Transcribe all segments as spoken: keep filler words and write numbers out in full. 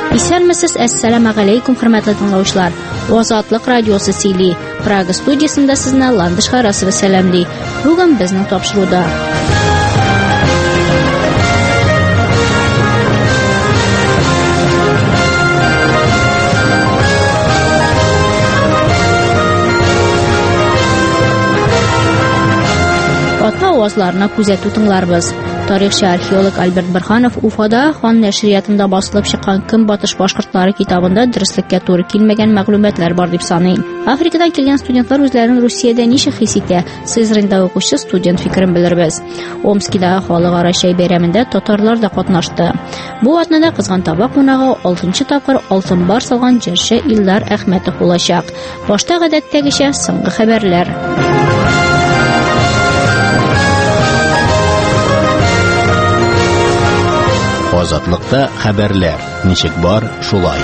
Исәнмесез, әссәламу алейкум, хөрмәтле тыңлаучылар. Азатлык радиосы сөйли. Прага студиясында сезне Ландыш Харасова сәламли. Бүген безнең тапшыруда. Ата авазларына күзәтү тыңларбыз. Тарихчы археолог Альберт Борханов Уфада хан нәшриятында басылып чыккан Көнбатыш башкортлары китабында дөреслеккә туры килмәгән мәгълүматлар бар дип саный. Африкадан килгән студентлар үзләрен Русиядә ничек хис итә? Сызрында укучы студент фикерен белдербез. Омскидагы халыкара чәй бәйрәмендә татарлар да катнашты. Бу атнада кызган таба кунагы алтынчы тапкыр алтын бар салган җырчы Илдар Әхмәтов булачак. Башта гадәттәгечә соңгы хәбәрләр. Азатлыкта хәбәрләр. Ничек бар, шулай.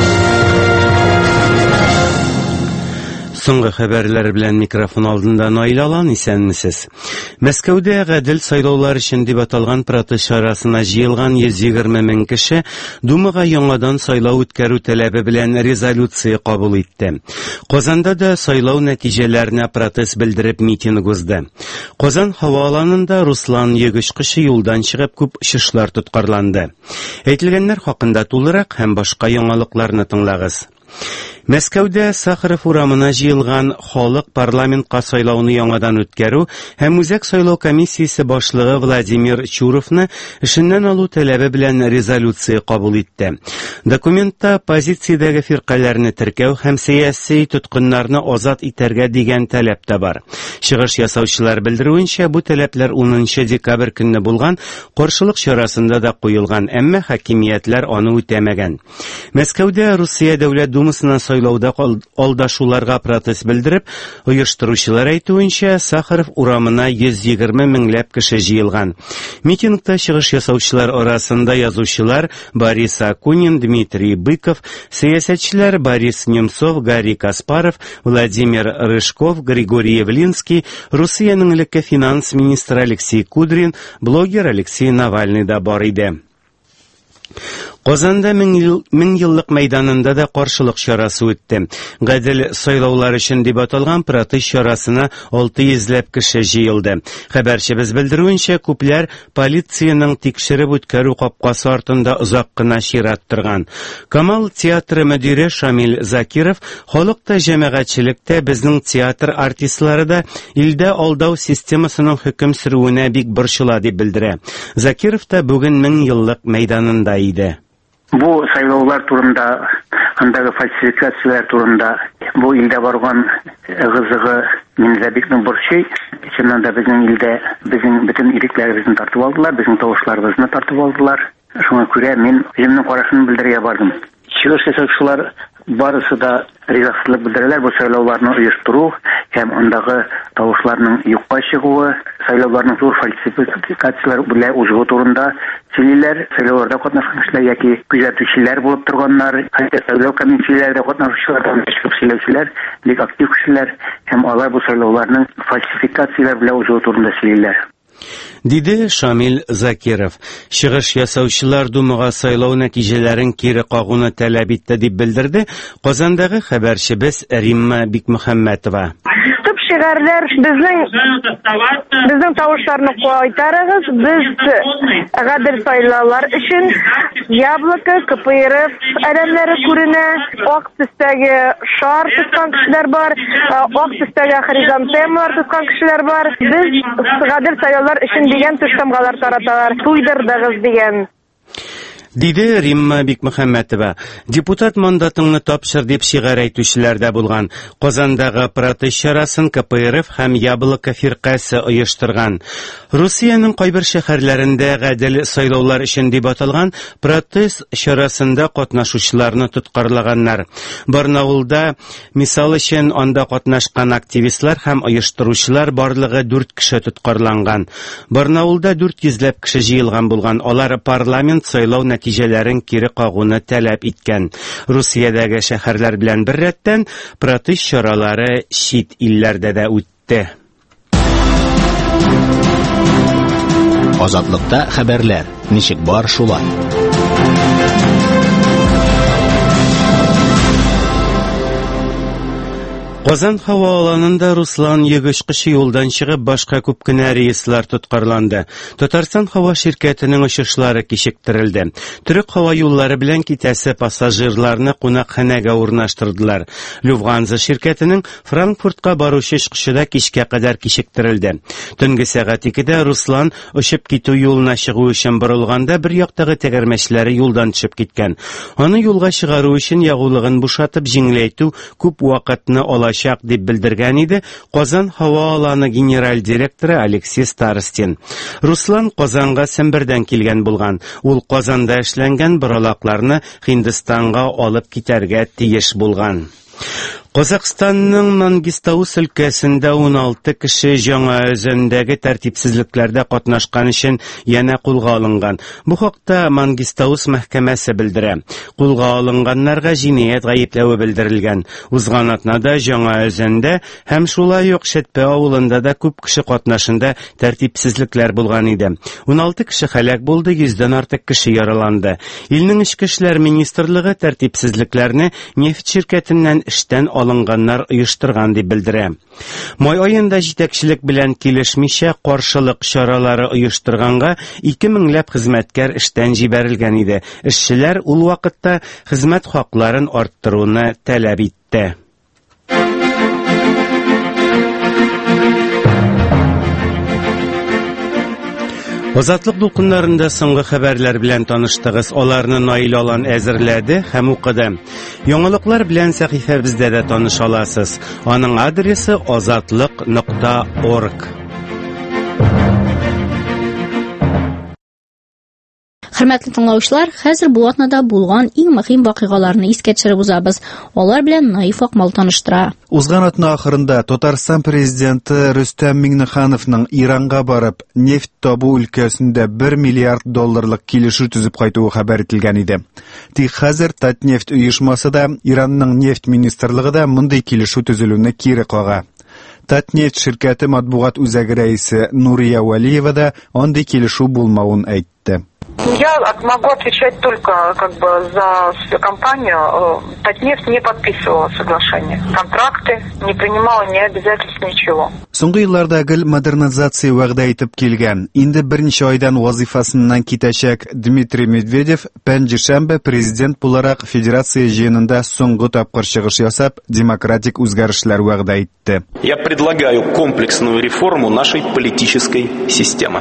Соңгы хәбәрләр белән микрофон алдында Наил Алан, исәнмесез. Мәскәүдә гадел сайлаулар өчен дип аталган протест чарасына җыелган йөз егерме мең кеше Думага яңадан сайлау үткәрү таләбе белән резолюция кабул итте. Казанда да сайлау нәтиҗәләренә протест белдереп митинг узды. Казан һаваланында Руслан йөгешкече юлдан чыгып күп шышлар тоткарланды. Әйтелгәннәр хакында тулырак һәм башка яңалыкларны тыңлагыз. Мәскәүдә Сахаров урамына җыелган халык парламентка сайлауны яңадан үткәрү һәм үзәк сайлау комиссиясе башлыгы Владимир Чуровны эшеннән алу таләбе белән резолюция кабул итте. Документта позициядәге фиркаларны теркәү һәм сәяси тоткыннарны азат итәргә дигән таләп тә бар. Чыгыш ясаучылар белдерүенчә, бу таләпләр унынчы декабрь көнне булган каршылык чарасында да куелган, әмма хакимиятләр аны үтәмәгән. Мәскәүдә Русия Дәүләт Думасына сайлауда алдашуларга протест белдереп, оештыручылар әйтүенчә, Сахаров урамына йөз егерме меңләп кеше җыелган. Митингта чыгыш ясаучылар арасында язучылар Борис Акунин, Дмитрий Быков, сәясәтчеләр Борис Немцов, Гарри Каспаров, Владимир Рыжков, Григорий Явлинский, Русиянең элекке финанс министры Алексей Кудрин, блогер Алексей Навальный да бар иде. Казанда мең еллык мәйданында да каршылык чарасы үтте. Гадел сайлаулар өчен дип аталган протест чарасына алты йөзләп кеше җыелды. Хәбәрчебез белдерүенчә, күпләр полициянең тикшереп үткәрү капкасы артында озак кына чират торган. Камал театры мөдире Шамил Закиров халыкта, җәмәгатьчелектә безнең театр артистлары да илдә алдау системасының хөкем сөрүенә бик борчыла дип белдерә. Закиров та бүген мең еллык мәйданында иде. Бу сайлаулар турында, андагы фальсификациялар турында, бу илдә барган ыгы-зыгы миндә бик нык борчый. Чыннан да безнең илдә безнең бөтен ирекләребезне тартып алдылар, безнең тавышларыбызны тартып алдылар. Шуңа күрә мин үземнең карашымны белдерергә бардым. Чыгыш ясаучылар барысы да ризасызлык белдерәләр бу сайлауларны оештыру һәм андагы тавышларның юкка чыгуы, сайлауларның зур фальсификациялар белән узуы турында сөйлиләр. Сайлауларда катнашкан кешеләр яки күзәтүчеләр булып торганнар, хәтта сайлау комиссияләрендә катнашучылардан сөйләүчеләр, бик актив кешеләр һәм алар бу сайлауларның фальсификациялар белән узуы турында сөйлиләр. Диде Шамил Закиров. Чыгыш ясаучылар Думага сайлау нәтиҗәләрен кире кагуны таләп итте дип белдерде Казандагы хәбәрчебез Римма Бикмөхәммәтова. Төп шигырьләр безнең безнең тавышларны кайтарыгыз, без гадел сайлаулар өчен Яблоко, КПРФ әдәмнәре күренә, ак төстәге шар тоткан кешеләр бар, ак төстәге хризантемалар тоткан кешеләр бар. Без гадел сайлаулар өчен дигән төштәмгалар тараталар. Туйдырдыгыз дигән. Диде Римма Бикмөхәммәтова. Депутат мандатыңны тапшыр дип шигырь әйтүчеләр дә булган. Казандагы протест чарасын КПРФ һәм Яблоко фиркасы оештырган. Русиянең кайбер шәһәрләрендә гадел сайлаулар өчен дип аталган протест чарасында катнашучыларны тоткарлаганнар. Барнаулда, мисал өчен, анда катнашкан активистлар һәм оештыручылар барлыгы дүрт кеше тоткарланган. Барнаулда дүрт йөзләп кеше җыелган булган. Алар парламент сайлау нәтиҗәләрен кире кагуны таләп иткән. Русиядәге шәһәрләр белән бер рәттән протест чаралары чит илләрдә дә үтте. Азатлыкта хәбәрләр. Ничек бар, шулай. Казан һаваланында Руслан йөгеш юлдан чыгып, башка күп кенә рейслар тоткарланды. Татарстан һава şirkәтенең очышлары кичектерелде. Төрек һава юллары белән китәсе пассажирларны кунакханәгә урнаштырдылар. Lufthansa şirkәтенең Франкфуртка баручы очышы да кичкә кадәр кичектерелде. Төнге сәгать икедә Руслан очып китү юлына чыгу өчен борылганда, бер яктагы тәгәрмәчләре юлдан төшеп киткән. Аны юлга чыгару өчен ягулыгын бушатып, җиңеләйтү күп вакытны ала дип белдергән иде Казан һава аланы генераль директоры Алексей Старостин. Руслан Казанга Сембердән килгән булган. Ул Казанда эшләнгән боралакларны Һиндстанга алып китәргә тиеш булган. Казакъстанның Мангистаус өлкәсендә уналты кеше Яңа Өзәндәге тәртипсезлекләрдә катнашкан өчен янә кулга алынган. Бу хакта Мангистаус мәхкәмәсе белдерә. Кулга алынганнарга җинаять гаепләве белдерелгән. Узган атнада Яңа Өзәндә һәм шулай ук Шәтпә авылында да күп кеше катнашында тәртипсезлекләр булган иде. уналты кеше һәлак булды, йөздән артык кеше яраланды. Илнең эчке эшләр министрлыгы тәртипсезлекләрне нефть şirkәтеннән эштән алынганнар оештырган дип белдерә. Май аенда җитәкчелек белән килешмичә каршылык чаралары оештырганга ике меңләп хезмәткәр эштән җибәрелгән иде. Эшчеләр ул вакытта хезмәт хакларын арттыруны таләп итте. Азатлык дулкыннарында соңгы хәбәрләр белән таныштыгыз. Аларны Наил Алан әзерләде һәм укыды. Яңалыклар белән сәхифәбездә дә таныша аласыз. Аның адресы азатлык нокта орг. Хөрмәтле тыңлаучылар, хәзер бу атнада булган иң мөһим вакыйгаларны искә төшереп узабыз. Алар белән Наиф Акмал таныштыра. Узган атна ахырында Татарстан президенты Рөстәм Миңнехановның Иранга барып, нефть табу өлкәсендә бер миллиард долларлык килешү төзеп кайтуы хәбәр ителгән иде. Тик хәзер Татнефть оешмасы да, Иранның нефть министрлыгы да мондай килешү төзелүне кире кага. Татнефть şirkәте матбугат үзәге рәисе Нурия Валиева да андый килешү булмавын әйтте. Я могу отвечать только как бы за свою компанию. Татнефть не подписывала соглашение, контракты, не принимала ни обязательств, ничего. Соңгы елларда гел модернизация вәгъдә итеп килгән. Инде берничә айдан вазифасыннан китәчәк Дмитрий Медведев пәнҗешәмбе президент буларак федерация җыенында соңгы тапкыр чыгыш ясап, демократик үзгәрешләр вәгъдә итте. Я предлагаю комплексную реформу нашей политической системы.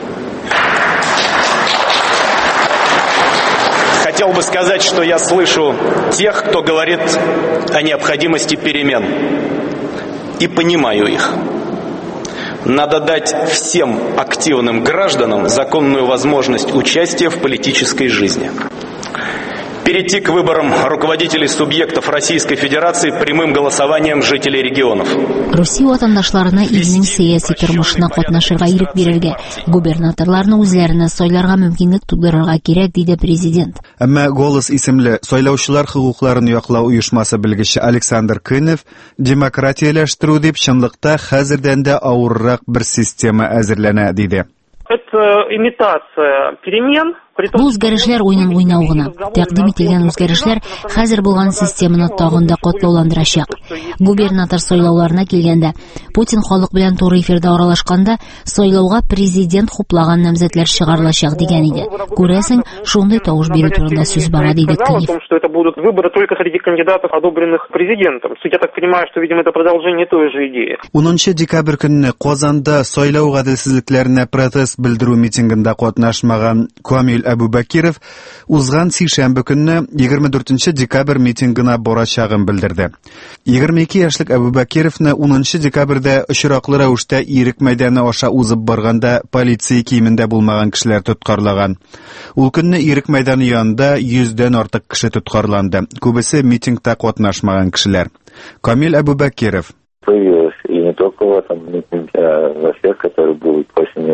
Хотел бы сказать, что я слышу тех, кто говорит о необходимости перемен, и понимаю их. Надо дать всем активным гражданам законную возможность участия в политической жизни. Перейти к выборам руководителей субъектов Российской Федерации прямым голосованием жителей регионов. Россия ватандашларына илнең сиясәт тормышына катнашырга ирек бирергә, губернаторларны үзләренә сайларга мөмкинлек тудырырга кирәк, диде президент. Әмма «Голос» исемле сайлаучылар хокукларын яклау оешмасы белгече Александр Кынев демократияләштерү дип чынлыкта хәзердән дә авыррак бер система әзерләнә, диде. Это имитация перемен. Бу үзгәрешләр уйнын уйнау гына. Тәкъдим ителгән үзгәрешләр хәзер булган системаны тагын да катлауландырачак. Губернатор сайлауларына килгәндә, Путин халык белән туры эфирдә аралашканда, сайлауга президент хуплаган намзәтләр чыгарылачак дигән иде. Күрәсең, шундый тавыш бирү турында сүз бара, диде Кынев. Что это будут выборы только среди кандидатов, одобренных президентом. Я так понимаю, что, видимо, это продолжение той же идеи. унынчы декабрь көнне Казанда сайлау гаделсезлекләренә протест белдерү митингында катнашмаган Камил Әбүбәкиров узган сишәмбе көнне егерме дүртенче декабрь митингына барачагын белдерде. егерме ике яшьлек Әбүбәкировны унынчы декабрьдә очраклы рәвештә Ирек мәйданы аша узып барганда полиция киемендә булмаган кешеләр тоткарлаган. Ул көнне Ирек мәйданы янында йөздән артык кеше тоткарланды. Күбесе митингта катнашмаган кешеләр. Камил Әбүбәкиров. Появилось и не только в этом митинге, а во всех, которые будут после него.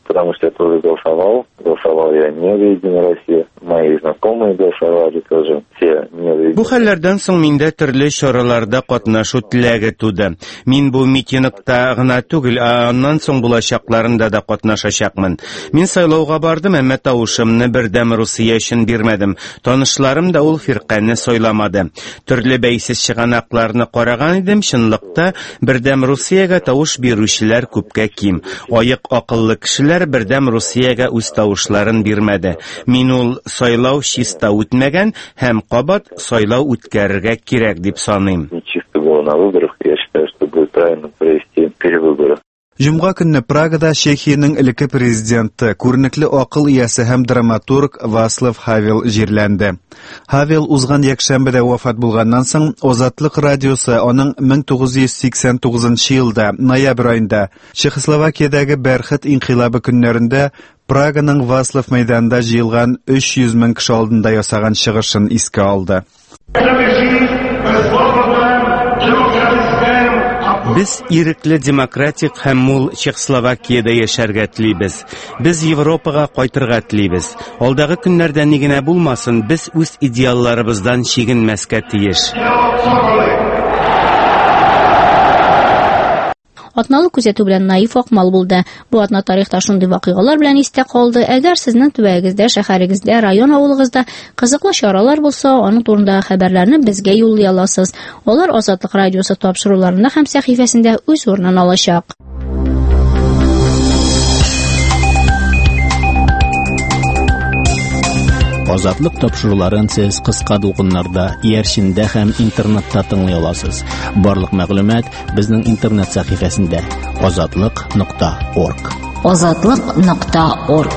потому что я тоже голосовал. Голосовал я не за Единую Россию. Мои знакомые голосовали тоже. Все не за Единую. Бу хәлләрдән соң миндә төрле чараларда катнашу теләге туды. Мин бу митингта гына түгел, аннан соң булачакларында да катнашачакмын. Мин сайлауга бардым, әмма тавышымны бердәм Русия өчен бирмәдем. Танышларым да ул фирканы сайламады. Төрле бәйсез чыганакларны караган идем, чынлыкта бердәм Русиягә тавыш бирүчеләр күпкә ким. Аяк акыллы кешеләр бердәм Русиягә үз тавышларын бирмәде. Мин ул сайлау чиста үтмәгән һәм кабат сайлау үткәрергә кирәк дип саныйм. Чисто было на выборах, я считаю, что будет правильно провести перевыборы. Җомга көнне Прагада Чехиянең элекке президенты, күренекле акыл иясе һәм драматург Васлав Хавел җирләнде. Хавел узган якшәмбедә вафат булганнан соң Азатлык радиосы аның мең тугыз йөз сиксән тугызынчы елда ноябрь аенда Чехословакиядәге Бәрхет инкыйлабы көннәрендә Праганың Васлав мәйданында җыелган өч йөз мең кеше алдында ясаган чыгышын искә алды. Без ирекле демократик һәм мул Чехословакиядә яшәргә телибез. Без Европага кайтырга телибез. Алдагы көннәрдә ни генә булмасын, без үз идеалларыбыздан чигенмәскә тиеш. Атналы күзәтү белән Наиф Акмал булды. Бу атна тарихта шундый вакыйгалар белән истә калды. Әгәр сезнең төбәгегездә, шәһәрегездә, район авылыгызда кызыклы чаралар булса, аның турындагы хәбәрләрне безгә юллый аласыз. Алар Азатлык радиосы тапшыруларында һәм сәхифәсендә үз урынын алачак. Азатлык тапшыруларын сез кыска дулкыннарда, иярчендә һәм интернетта тыңлый аласыз. Барлык мәгълүмат безнең интернет сәхифәсендә азатлык нокта орг. азатлык нокта орг.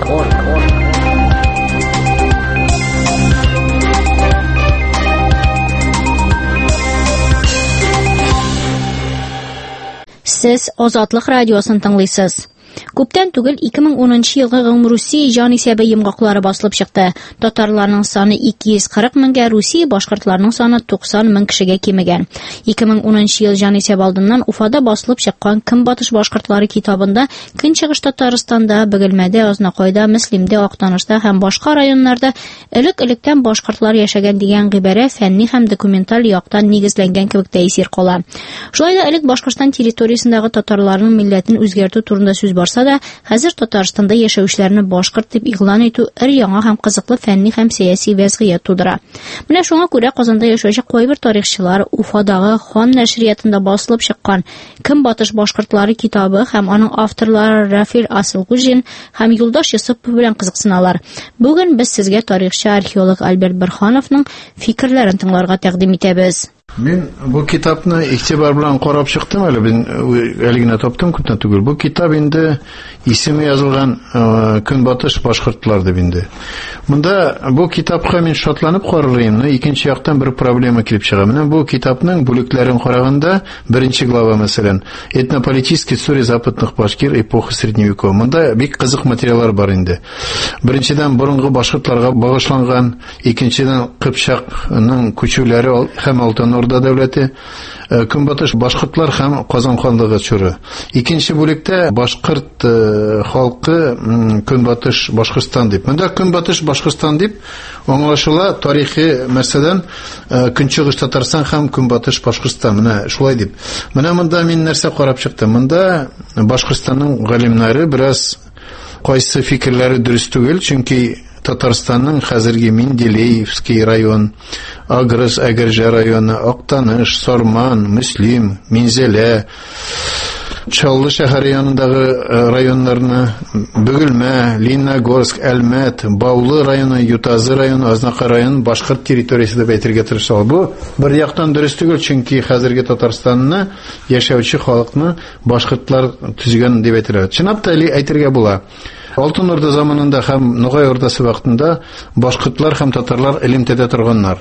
Сез Азатлык радиосын тыңлыйсыз. Күптән түгел ике мең унынчы елгы гомум Русия җан исәбе йомгаклары басылып чыкты. Татарларның саны ике йөз кырык меңгә, Русия башкортларның саны туксан мең кешегә кимегән. ике мең унынчы ел җан исәбе алдыннан Уфада басылып чыккан Көнбатыш башкортлары китабында Көнчыгыш Татарстанда, Бөгелмәдә, Азнакайда, Мөслимдә, Актанышта һәм башка районнарда элек-электән башкортлар яшәгән дигән гыйбарә фәнни һәм документаль яктан нигезләнгән кебек тәэсир кала. Шулай да элек Башкортстан территориясендәге татарларның милләтен үзгәртү турында сүз барса да, хәзер Татарстанда яшәүчеләрне башкорт дип игълан итү өр-яңа һәм кызыклы фәнни һәм сәяси вазгыять тудыра. Менә шуңа күрә Казанда яшәүче кайбер тарихчылар Уфадагы Хан нәшриятында басылып чыккан Көнбатыш башкортлары китабы һәм аның авторлары Рафил Асылгужин һәм Юлдаш Йосыпов белән кызыксыналар. Бүген без сезгә тарихчы археолог Альберт Борхановның фикерләрен тыңларга тәкъдим итәбез. Мен бу китапны игътибар белән карап чыктым әле, мин әле генә таптым күптән түгел. Бу китап инде исеме язылган Көнбатыш башкортлар дип инде. Монда бу китапка мин шатланып карыйм, но икенче яктан бер проблема килеп чыга. Менә бу китапның бүлекләрен караганда, беренче глава мәсәлән, этнополитическая история западных башкир эпохи средневековья. Монда бик кызык материаллар бар инде. Беренчедән борынгы башкортларга багышланган, икенчедән Кыпчакның күчүләре һәм Алтын Орда дәүләте, Көнбатыш башкортлар һәм Казан ханлыгы чоры. Икенче бүлектә башкорт халкы Көнбатыш Башкортстан дип. Монда Көнбатыш Башкортстан дип аңлашыла тарихи мәсәлән Көнчыгыш Татарстан һәм Көнбатыш Башкортстан. Менә шулай дип. Менә монда мин нәрсә карап чыктым? Монда Башкортстанның галимнәре бераз кайсы фикерләре дөрес түгел, чөнки Татарстанның хәзерге Менделеевский район, Агрыз, Әгерҗе районы, Актаныш, Сарман, Мөслим, Минзәлә, Чаллы шәһәр янындагы районнарны, Бөгелмә, Лениногорск, Әлмәт, Баулы районы, Ютазы районы, Азнакай районы башкорт территориясе дип әйтергә тырышалар. Бу бер яктан дөрес түгел, чөнки хәзерге Татарстанны яшәүче халыкны башкортлар төзегән дип әйтелә. Чынлап та әйтергә була. Алтын Орда заманында һәм Ногай Ордасы вакытында башкортлар һәм татарлар элемтәдә торганнар.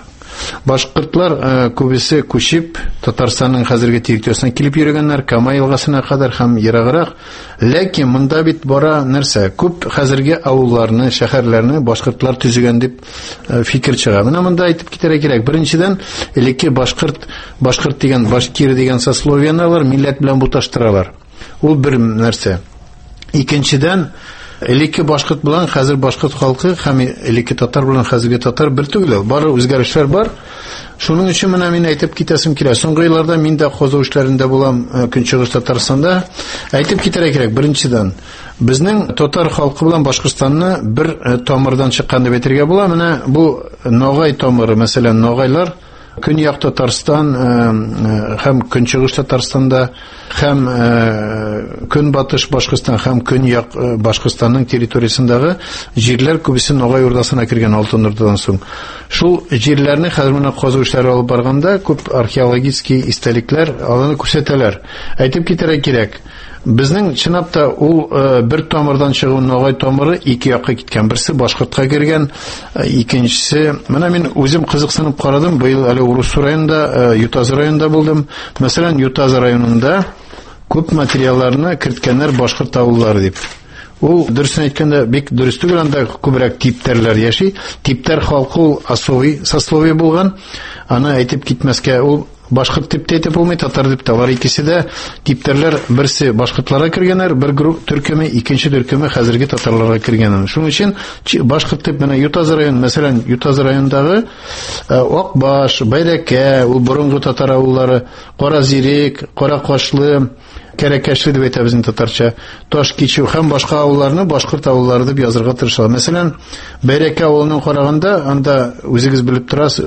Башкортлар күбесе күчеп Татарстанның хәзерге территориясына килеп йөргәннәр, Кама елгасына кадәр һәм ераграк. Ләкин монда бит бара нәрсә? Күп хәзерге авылларны, шәһәрләрне башкортлар төзегән дип фикер чыга. Менә монда әйтеп китәргә кирәк. Беренчедән, элекке башкорт, башкорт дигән, башкир дигән сословияләр милләт белән буташтыралар. Ул бер нәрсә. Икенчедән, элекке башкорт белән хәзер башкорт халкы һәм элекке татар белән хәзерге татар бер түгел. Бары үзгәрешләр бар. Шуның өчен менә мин әйтеп китәсем килә. Соңгы елларда мин дә казу эшләрендә булам Көнчыгыш Татарстанда. Әйтеп китәргә кирәк, беренчедән, безнең татар халкы белән Башкортстанны бер тамырдан чыккан дип әйтергә була. Менә бу Ногай тамыры, мәсәлән, Ногайлар Көньяк Татарстан һәм Көнчыгыш Татарстанда һәм Көнбатыш Башкортстан һәм Көньяк Башкортстанның территориясендәге җирләр күбесе Ногай урдасына кергән Алтын Урдадан соң. Шул җирләрне хәзер менә казу эшләре алып барганда күп археологик истәлекләр аланы күрсәтәләр. Әйтеп китәргә кирәк. Безнең чынлап та ул бер тамырдан чыгу Ногай тамыры ике якка киткән. Берсе башкортка кергән, икенчесе, менә мин үзем кызыксынып карадым. Быел әле Урус районында, Ютаз районында булдым. Мәсәлән, Ютаз районында күп материалларны керткәннәр башкорт авыллары дип. Ул дөресен әйткәндә бик дөрес түгел, анда күбрәк типтәрләр яши. Типтәр халкы ул асови сословие булган. Аны әйтеп китмәскә, ул башкорт тип әйтеп булмый, татар дип тә. Алар икесе дә типтәрләр, берсе башкортларга кергәннәр, бер групп төркеме, икенче төркеме хәзерге татарларга кергән. Шуның өчен башкорт дип менә Ютаз район, мәсәлән, Ютаз районындагы Акбаш, Байрәкә, ул борынгы татар авыллары, Каразирек, Каракашлы, Кәрәкәшле дип әйтә безнең татарча, Ташкичу һәм башка авылларны башкорт авыллары дип язырга тырышалар. Мәсәлән, Бәйрәкә авылының караганда, анда үзегез белеп торасыз,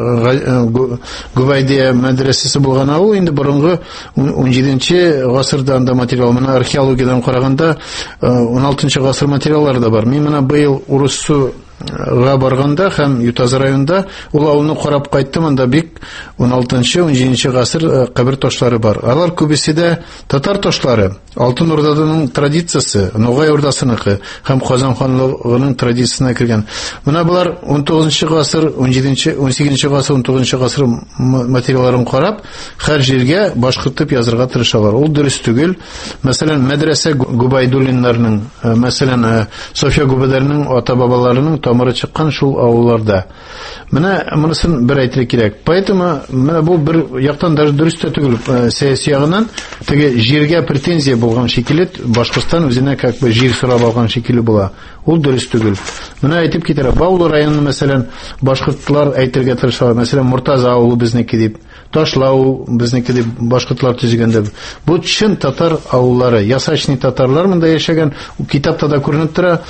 Губайдия мәдрәсәсе булган авыл, инде борынгы ун җиденче гасырда анда материал, менә археологиядан караганда ун алтынчы гасыр материаллары да бар. Мин менә быел Урусу га барганда һәм Ютаз районында ул авылны карап кайттым, анда бик ун алтынчы ун җиденче гасыр кабер ташлары бар. Алар күбесе дә татар ташлары. Алтын Урданың традициясе, Ногай урдасыныкы һәм Казан ханлыгының традициясына кергән. Менә булар ун тугызынчы гасыр, ун җиденче, ун сигезенче гасыр, ун тугызынчы гасыр материалларын карап, һәр җиргә башкортып язырга тырышалар. Ул дөрес түгел. Мәсәлән, мәдрәсә Губайдуллиннарның, мәсәлән, София Губайдуллинның ата-бабаларының тамыры чыккан шул авылларда. Менә монысын бер әйтергә кирәк. Поэтому менә бу бер яктан даже дөрес түгел, сәяси ягыннан теге җиргә претензия булган шикелле, Башкортстан үзенә как бы җир сорап алган шикелле була. Ул дөрес түгел. Менә әйтеп китәрә, Баулы районы мәсәлән, башкортлар әйтергә тырышалар. Мәсәлән, Муртаза авылы безнеке дип, Ташлау безнеке дип башкортлар төзегәндә. Бу чын татар авыллары, ясачный татарлар монда яшәгән. Китапта да күренеп тора.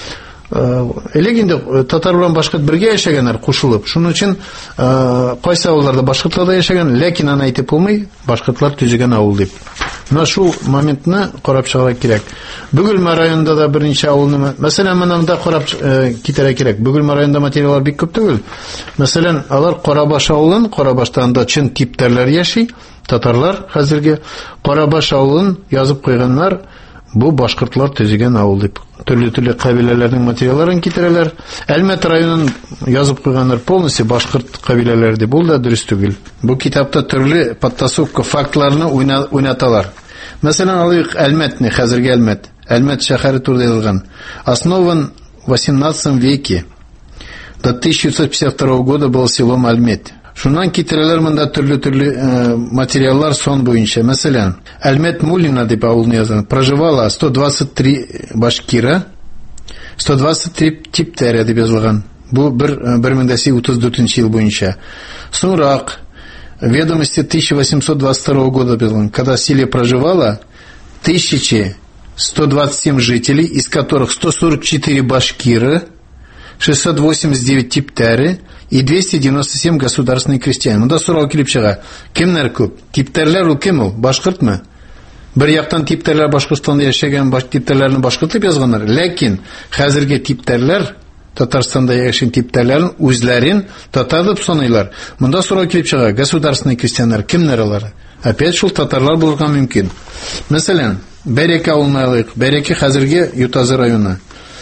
Элек инде татар белән башкорт бергә яшәгәннәр кушылып. Шуның өчен кайсы авылларда башкортлар да яшәгән, ләкин аны әйтеп булмый, башкортлар төзегән авыл дип. Менә шул моментны карап чыгарга кирәк. Бөгелмә районында да берничә авылны, мәсәлән, монда карап китәргә кирәк. Бөгелмә районында материаллар бик күп түгел. Мәсәлән, алар Карабаш авылын, Карабашта анда чын типтәрләр яши, татарлар хәзерге Карабаш авылын язып куйганнар. Бу башкортлар төзегән авыл дип. Төрле-төрле кабиләләрнең материалларын китерәләр. Әлмәт районын язып куйганнар полностью башкорт кабиләләре дип. Бу да дөрес түгел. Бу китапта төрле подтасовка фактларны уйнаталар. Мәсәлән, алыйк Әлмәтне, хәзерге Әлмәт. Әлмәт шәһәре турында язылган. Основан в восемнадцатом веке. До тысяча девятьсот пятьдесят второго года был селом Әлмәт. Шуннан китерәләр монда төрле-төрле материаллар сон буенча. Мәсәлән, Әлмәт Мулина дип авылны язган. Проживало сто двадцать три башкира, сто двадцать три типтәре дип язылган. Бу бер мең утыз дүртенче ел буенча. Соңрак ведомости тысяча восемьсот двадцать второго года язылган. Когда в селе проживало тысяча сто двадцать семь жителей, из которых сто сорок четыре башкиры, шестьсот восемьдесят девять типтәре и двести девяносто семь государственных крестьян. Монда сорау килеп чыга. Кемнәр күп? Типтәрләр ул кем ул? Башкортмы? Бер яктан типтәрләр Башкортстанда яшәгән, баш типтәрләрне башкортып язганнар. Ләкин хәзерге типтәрләр Татарстанда яшәгән типтәрләрен үзләрен татар дип саныйлар. Монда сорау килеп чыга. Государственные крестьяннар кемнәр алар? Опять шул татарлар булырга мөмкин. Мәсәлән, Бәрәкә авылына алыйк. Бәрәкә хәзерге Ютаз районы.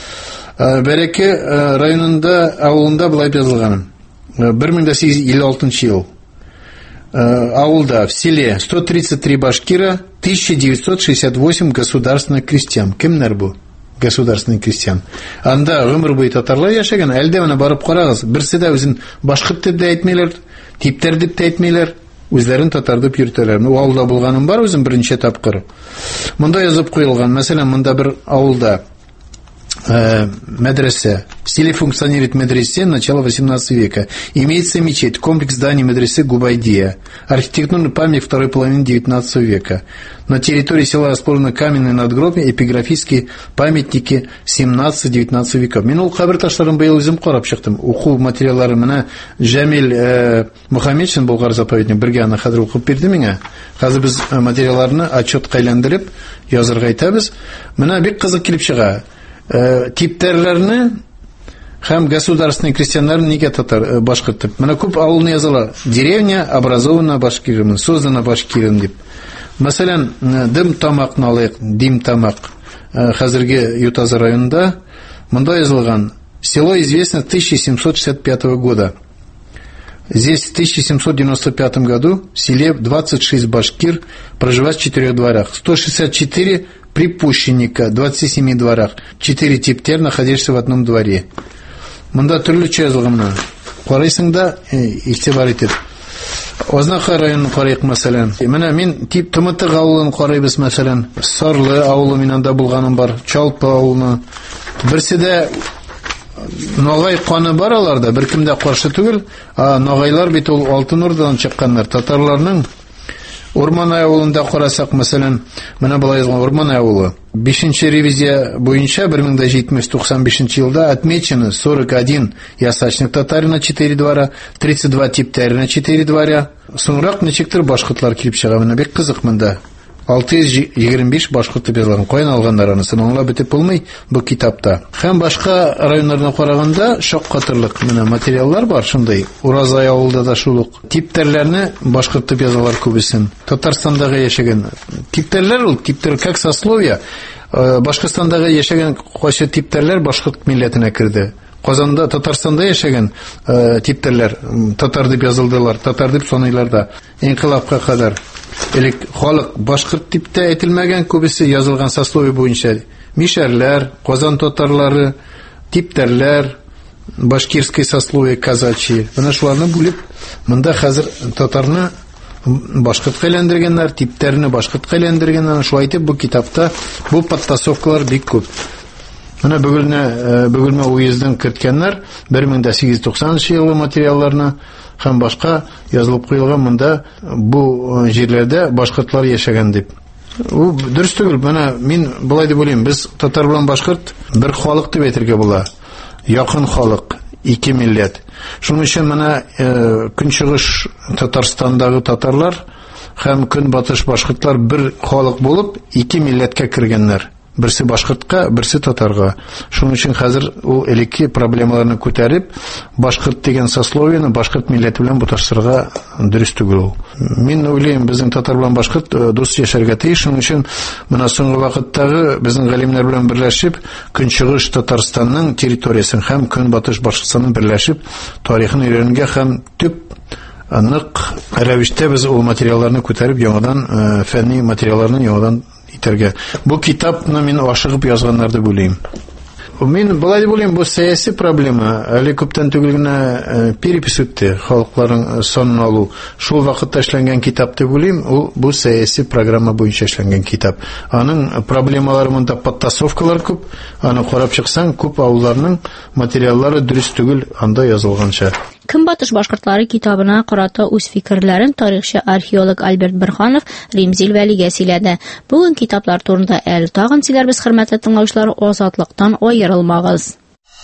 Бәрәкә районында авылында булай язылган. бер мең сигез йөз илле алтынчы ел. Авылда в селе сто тридцать три башкира, тысяча девятьсот шестьдесят восемь государственных крестьян. Кемнәр бу? Государственный крестьян. Анда гомер буе татарлар яшәгән. Әлдә менә барып карагыз. Берсе дә үзен башкорт дип дә әйтмәйләр, типтәр дип дә әйтмәйләр. Үзләрен татар дип йөртәләр. Ну, авылда булганым бар үзем беренче тапкыр. Монда язып куелган. Мәсәлән, монда бер авылда э, медресе. В селе функционирует медресе начала восемнадцатого века. Имеется мечеть, комплекс зданий медресе Губайдия. Архитектурный памятник второй половины девятнадцатого века. На территории села расположены каменные надгробия, эпиграфические памятники семнадцатого-девятнадцатого веков. Мен ул кабер ташларын быел үзем карап чыктым. Уку материаллары менә Җәмил э, Мөхәммәтшин Болгар заповедник бергә аны хәзер укып бирде миңа. Хәзер без материалларны отчетка әйләндереп язырга әйтәбез. Менә бик кызык килеп чыга. Э, типтәрләрне һәм государственный крестьяннарны нигә татар башкортып. Менә күп авылны языла. Деревня образована башкирим, создана башкирим дип. Мәсәлән, Дим Тамак налык, Дим Тамак хәзерге Ютазы районында монда язылган. Село известно с тысяча семьсот шестьдесят пятого года. Здесь в тысяча семьсот девяносто пятом году в селе двадцать шесть башкир проживает в четырех дворах. сто шестьдесят четыре припущенника в двадцати семи дворах. четыре типтер находящиеся в одном дворе. Монда төрлечә язылган. Карыйсың да игътибар итеп. Ознаха районын карыйк мәсәлән. Менә мин тип Тымытык авылын карыйбыз мәсәлән. Сарлы авылы минем анда булганым бар. Чалпы авылны. Берсе дә Ногай каны бар аларда, беркем дә каршы түгел. А ногайлар бит ул Алтын Урдадан чыкканнар. Татарларның Урман авылында карасак мәсәлән, менә булай язган Урман авылы. бишенче ревизия буенча бер мең дә җитмеш туксан бишенче елда отмечено сорок один ясачник татар на четыре двора, тридцать два типтәр на четыре дворя. Соңрак ничектер башкортлар килеп чыга. Менә бик кызык монда. алты йөз егерме биш башкорт тибезларын каян алганнар анысын аңлап бетеп булмый бу китапта. Һәм башка районнарына караганда шаккатырлык менә материаллар бар шундый. Уразай авылда да шул ук. Типтәрләрне башкорт дип язалар күбесен. Татарстандагы яшәгән типтәрләр ул типтер как сословие. Башкортстандагы яшәгән кайсы типтәрләр башкорт милләтенә керде. Казанда, Татарстанда яшәгән э, типтәрләр татар дип язылдылар, татар дип саныйларда. Инкыйлабка кадәр элек халык башкорт типтә әйтелмәгән, күбесе язылган сословие буенча. Мишәрләр, Казан татарлары, типтәрләр, башкирский сословие, казачи. Менә шуларны бүлеп, монда хәзер татарны башкортка әйләндергәннәр, типтәрне башкортка әйләндергәннәр. Шулай итеп бу китапта бу подтасовкалар бик күп. Менә бөгелне бөгелмә уездын керткәннәр бер мең дә сигез йөз туксанынчы елгы материалларны һәм башка язылып куелган монда бу җирләрдә башкортлар яшәгән дип. Ул дөрес түгел. Менә мин булай дип уйлыйм. Без татар белән башкорт бер халык дип әйтергә була. Якын халык, ике милләт. Шуның өчен менә э, Көнчыгыш Татарстандагы татарлар һәм Көнбатыш башкортлар бер халык булып ике милләткә кергәннәр. Берсе башкортка, берсе татарга. Шуның өчен хәзер ул элекке проблемаларны күтәреп, башкорт дигән сословиене башкорт милләте белән буташтырырга дөрес түгел. Мин уйлыйм, безнең татар белән башкорт дус яшәргә тиеш. Шуның өчен менә соңгы вакыттагы безнең галимнәр белән берләшеп, Көнчыгыш Татарстанның территориясын һәм Көнбатыш Башкортстанның берләшеп, тарихын өйрәнергә һәм төп нык рәвештә без ул материалларны күтәреп, яңадан фәнни материалларны яңадан итәргә. Бу китапны мин ашыгып язганнар дип уйлыйм. Мин булай дип уйлыйм, бу сәяси проблема. Әле күптән түгел генә перепис үтте, халыкларның санын алу. Шул вакытта эшләнгән китап дип уйлыйм, ул бу сәяси программа буенча эшләнгән китап. Аның проблемалары монда подтасовкалар күп. Аны карап чыксаң, күп авылларның материаллары дөрес түгел анда язылганча. Көнбатыш башкортлары китабына карата үз фикерләрен тарихчы археолог Альберт Борханов Римзил Вәлигә сөйләде. Бүген китаплар турында әле тагын сөйләрбез, хөрмәтле тыңлаучылар, азатлыктан аерылмагыз.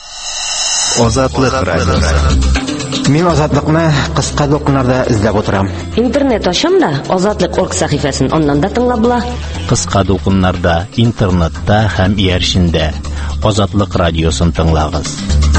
Азатлык радиосы. Мин азатлыкны кыска докумнарда эзләп утырам. Интернет ачам да азатлык орг сәхифәсен аннан да тыңлап була. Кыска докумнарда, интернетта һәм ияршиндә Азатлык радиосын тыңлагыз.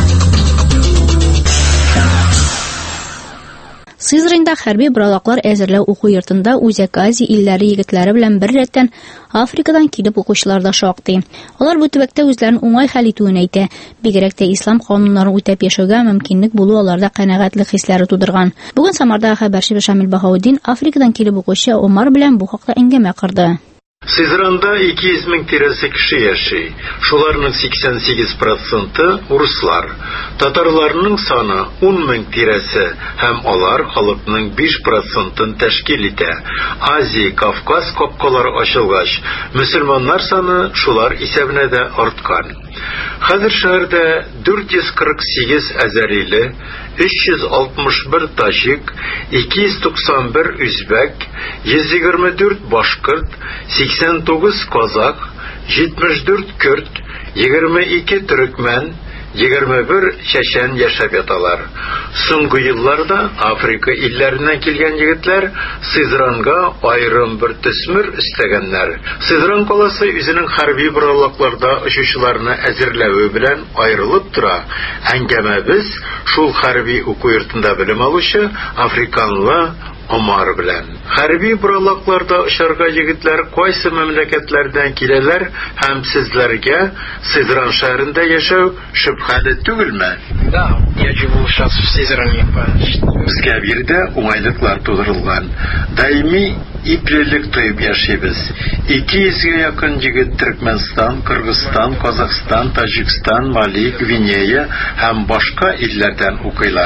Сызрында хәрби бралаклар әзерләү уку йортында Үзәк Азия илләре егетләре белән бер рәттән Африкадан килеп укучылар да шактый. Алар бу төбәктә үзләрен уңай хәл итүен әйтә. Бигрәк тә ислам кануннарын үтәп яшәүгә мөмкинлек булу аларда канәгатьлек хисләре тудырган. Бүген Самарда хәбәрче Шамил Баһауддин Африкадан килеп укучы Омар белән бу хакта әңгәмә кырды. Сызранда ике йөз мең тирәсе кеше яши. Шуларның сиксән сигез проценты урыслар. Татарларның саны ун мең тирәсе һәм алар халыкның биш процентын тәшкил итә. Азия, Кавказ капкалары ачылгач, мөселманнар саны шулар исәбенә дә арткан. Хәзер шәһәрдә дүрт йөз кырык сигез әзәриле, өч йөз алтмыш бер таҗик, ике йөз туксан бер үзбәк, йөз егерме дүрт башкорт, сиксән тугыз казак, җитмеш дүрт көрд, егерме ике төрекмән, егерме бер чәчән яшәп яталар. Соңгы елларда Африка илләреннән килгән егетләр Сызранга айрым бер төсмер өстәгәннәр. Сызран каласы үзенең хәрби боралакларда очучыларны әзерләүе белән аерылып тора. Әңгәмәбез шул хәрби уку йортында белем алучы африканлы Омар белән. Хәрби буралакларда очарга егетләр кайсы мәмләкәтләрдән киләләр һәм сезләргә Сызран шәһәрендә яшәү шөбһәле түгелме? Да, я живу сейчас в Сызране. Безгә бирдә уңайлыклар тудырылган. Даими иплелек тоеп яшибез. ике йөзгә якын егет Төркмәнстан, Кыргызстан, Казакстан, Таҗикстан, Мали, Гвинея һәм башка илләрдән укыйлар.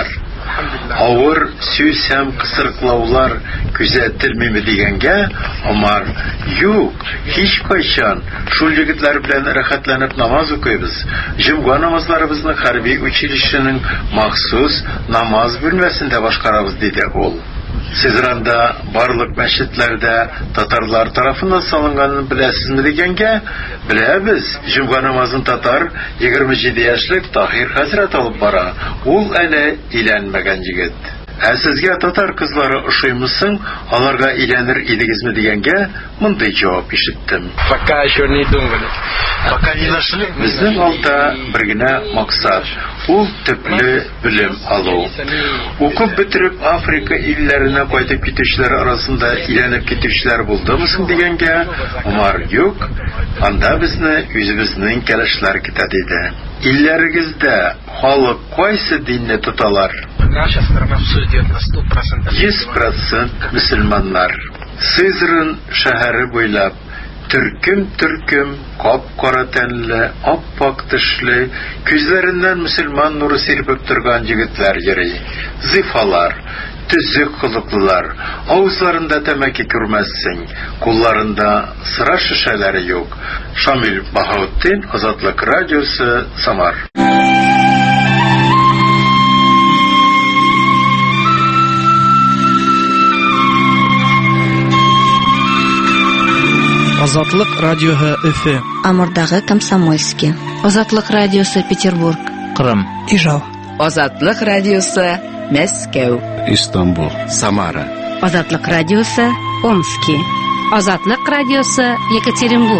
Авыр сүз һәм кысырыклаулар күзәтелмиме дигәнгә, Омар: "Юк, һич кайчан. Шул егетләр белән рәхәтләнеп намаз укыйбыз. Җомга намазларыбызны хәрби училищеның махсус намаз бүлмәсендә башкарабыз", диде ул. Сызранда барлык мәчетләрдә татарлар тарафыннан салынганын беләсезме дигәнгә, беләбез. Җомга намазын татар егерме җиде яшьлек Таһир хәзрәт алып бара. Ул әле иләнмәгән егет. Ә сезгә татар кызлары ошыймы соң, аларга иләнер идегезме дигәнгә, мондый җавап ишеттем. Пока еще не думали. Пока не нашли. Безнең алда бер генә максат. Ул төпле белем алу. Укып бетереп Африка илләренә кайтып китүчеләр арасында иләнеп китүчеләр булдымы соң дигәнгә, Омар: "Юк, анда безне үзебезнең кәләшләр көтә", диде. Илләрегездә халык кайсы динне тоталар? Наша страна все идет на сто процентов. йөз процент мөселманнар. Сызран шәһәре буйлап төркем-төркем, кап-кара тәнле, ап-пак тешле, күзләреннән мөселман нуры сирпеп торган егетләр йөри. Зифалар, төзек холыклылар, авызларында тәмәке күрмәссең, кулларында сыра шешәләре юк. Шамил Баһаутдин, Азатлык радиосы, Самар. Азатлык радиоһы Өфе. Амурдагы Комсомольский. Азатлык радиосы Петербург. Кырым. Ижау. Азатлык радиосы Мәскәү. Истанбул. Самара. Азатлык радиосы Омский. Азатлык радиосы Екатеринбург.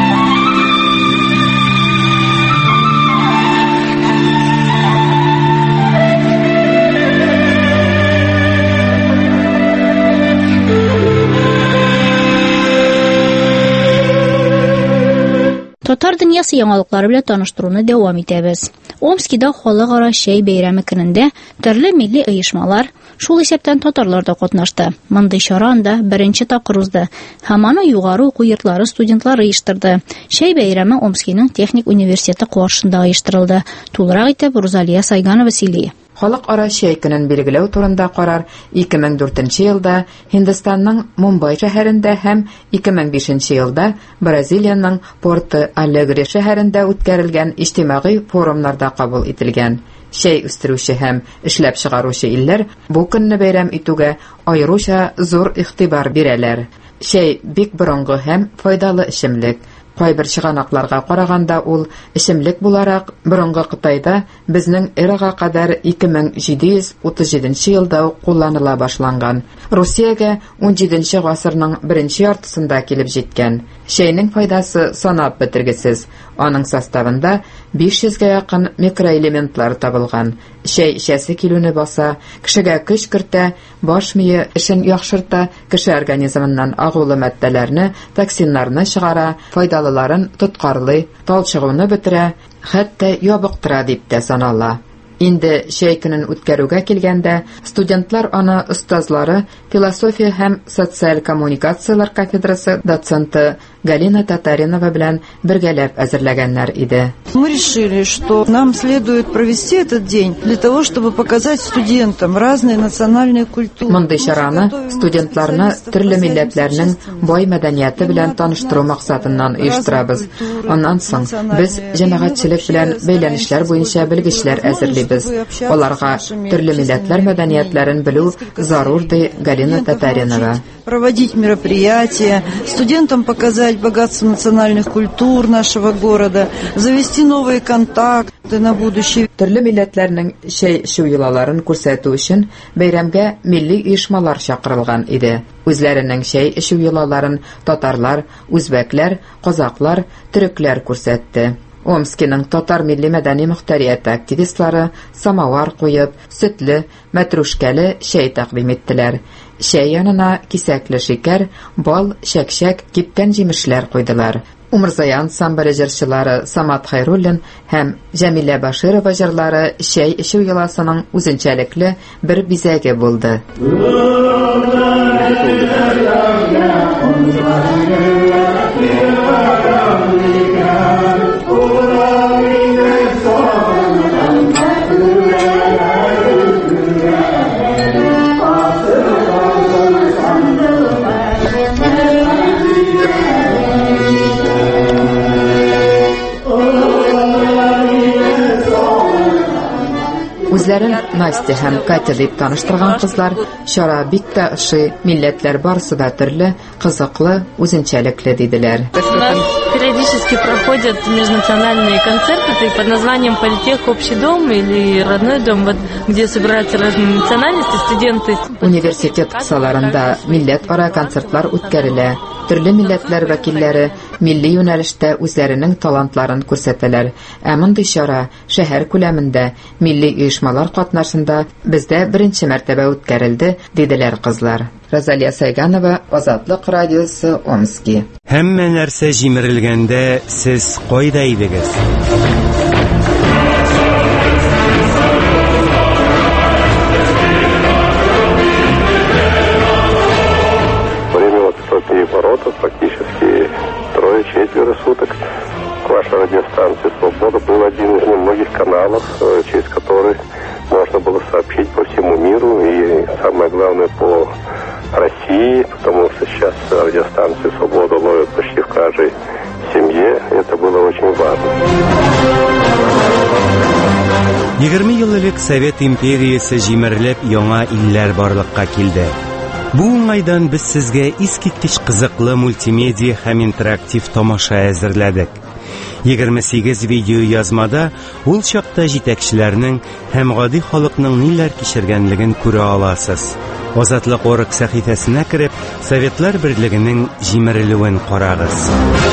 Татар дөньясы яңалыклары белән таныштыруны дәвам итәбез. Омскида халыкара чәй бәйрәме көнендә төрле милли оешмалар, шул исәптән татарлар да катнашты. Мондый чара анда беренче тапкыр узды. Һәм аны югары уку йортлары студентлары оештырды. Чәй бәйрәме Омскиның техник университеты каршында оештырылды. Тулырак итеп Рузалия Сайганова сөйли. Халыкара чәй көнен билгеләү турында карар ике мең дүртенче елда Һиндстанның Мумбай шәһәрендә һәм ике мең бишенче елда Бразилиянең Порто-Алегре шәһәрендә үткәрелгән иҗтимагый форумнарда кабул ителгән. Чәй үстерүче һәм эшләп чыгаручы илләр бу көнне бәйрәм итүгә аеруча зур игътибар бирәләр. Чәй бик борынгы һәм файдалы эчемлек. Кайбер чыганакларга караганда ул эчемлек буларак борынгы Кытайда безнең эрага кадәр ике мең җиде йөз утыз җиденче елда кулланыла башланган. Русиягә ун җиденче гасырның беренче яртысында килеп җиткән. Чәйнең файдасы санап бетергесез. Аның составында биш йөзгә якын микроэлементлар табылган. Чәй эчәсе килүне баса, кешегә көч кертә, баш мие эшен яхшырта, кеше организмыннан агулы матдәләрне, токсиннарны чыгара, файдалыларын тоткарлый, талчыгуны бетерә, хәтта ябыктыра дип тә санала. Инде шәй көнен үткәрүгә килгәндә, студентлар аны остазлары, философия һәм социаль коммуникациялар кафедрасы доценты Галина Татаринова белән бергәләп әзерләгәннәр иде. Мы решили, что нам следует провести этот день для того, чтобы показать студентам разные национальные культуры. Мондый чараны студентларны төрле милләтләрнең бай мәдәнияте белән таныштыру максатыннан оештырабыз. Аннан соң без җәмәгатьчелек белән бәйләнешләр буенча белгечләр әзерлибез. Аларга төрле милләтләр мәдәниятләрен белү зарур, ди Галина Татаринова. Проводить мероприятия, студентам показать богатство национальных культур нашего города, завести новые контакты на будущее. Төрле милләтләрнең шәй эчү йолаларын күрсәтү өчен бәйрәмгә милли оешмалар чакырылган иде. Үзләренең шәй эчү йолаларын татарлар, үзбәкләр, казаклар, төрекләр күрсәтте. Омскиның татар милли мәдәни мөхтәрияте активистлары самавар куеп, сөтле, мәтрүшкәле шәй тәкъдим иттеләр. Шәй янына кисәкле шикәр, бал, шәкшәк, кипкән җимешләр куйдылар. Умырзаян самбары җырчылары Самат Хайруллин һәм Җәмилә Баширова җырлары шәй эчү йоласының үзенчәлекле бер бизәге булды. Үзләрен Настя һәм Катя дип таныштырган кызлар чара бик тә ошый, милләтләр барысы да төрле, кызыклы, үзенчәлекле диделәр. У нас периодически проходят межнациональные концерты под названием «Политех. Общий дом» или «Родной дом», вот, где собираются разные национальности, студенты. Университет кысаларында милләт-ара концертлар үткәрелә. Төрле милләтләр вәкилләре милли юнәлештә үзләренең талантларын күрсәтәләр. Ә мондый чара шәһәр күләмендә милли оешмалар катнашында бездә беренче мәртәбә үткәрелде, диделәр кызлар. Розалия Сайганова, Азатлык радиосы, Омски. Һәммә нәрсә җимерелгәндә сез кайда идегез? Переворотов практически трое-четверо суток. Ваша радиостанция «Свобода» был один из немногих каналов, через который можно было сообщить по всему миру и, самое главное, по России, потому что сейчас радиостанцию «Свобода» ловят почти в каждой семье. Это было очень важно. егерме ел элек Совет империясы җимерелеп, яңа илләр барлыкка килде. Бу уңайдан без сезгә искиткеч кызыклы мультимедия һәм интерактив тамаша әзерләдек. егерме сигез видео язмада ул чакта җитәкчеләрнең һәм гади халыкның ниләр кичергәнлеген күрә аласыз. Азатлык орг сәхифәсенә кереп, Советлар Берлегенең җимерелүен карагыз.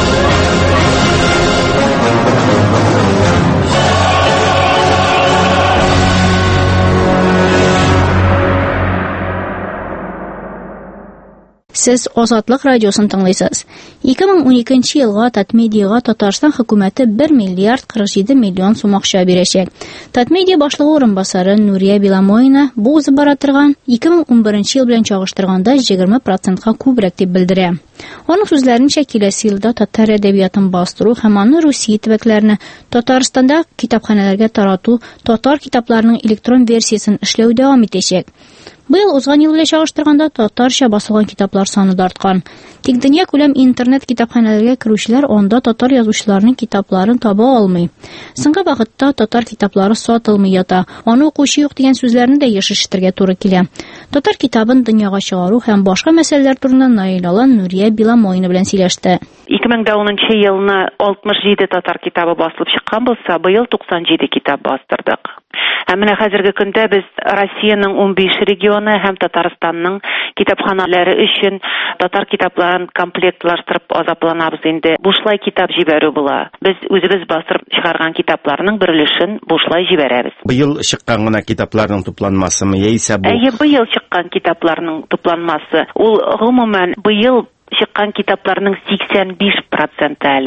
Сез Азатлык радиосын тыңлыйсыз. ике мең уникенче елга Татмедиага Татарстан хөкүмәте бер миллиард кырык җиде миллион сум акча бирәчәк. Татмедиа башлыгы орынбасары Нурия Беломоина бу узып бара торган ике мең унберенче ел белән чагыштырганда егерме процентка күбрәк дип белдерә. Аның сүзләренчә, киләсе елда татар әдәбиятын бастыру һәм аны Русия төбәкләренә, Татарстанда китапханәләргә тарату, татар китапларының электрон версиясын эшләү дәвам итәчәк. Быел узган ел белән чагыштырганда татарча басылган китаплар саны да арткан. Тик дөнья күләм интернет китапханәләргә керүчеләр анда татар язучыларының китапларын таба алмый. Соңгы вакытта татар китаплары сатылмый ята. Аны укучы юк дигән сүзләрне дә ешештергә туры килә. Татар китабын дөньяга чыгару һәм башка мәсьәләләр турында Наил Алан Нурия Беломоина белән сөйләште. ике мең унынчы елны алтмыш җиде татар китабы басылып чыккан булса, быел туксан җиде китап бастырдык. Ә менә хәзерге көндә без Россиянең унбиш регионы һәм Татарстанның китапханәләре өчен татар китапларын комплектлаштырып азапланабыз инде. Бушлай китап җибәрү була. Без үзебез бастырып чыгарган китапларның бер өлешен бушлай җибәрәбез. Быел чыккан гына китапларның тупланмасымы яисә бу? Әйе, быел чыккан китапларның тупланмасы. Ул гомумән быел чыккан китапларның сиксән биш проценты әле.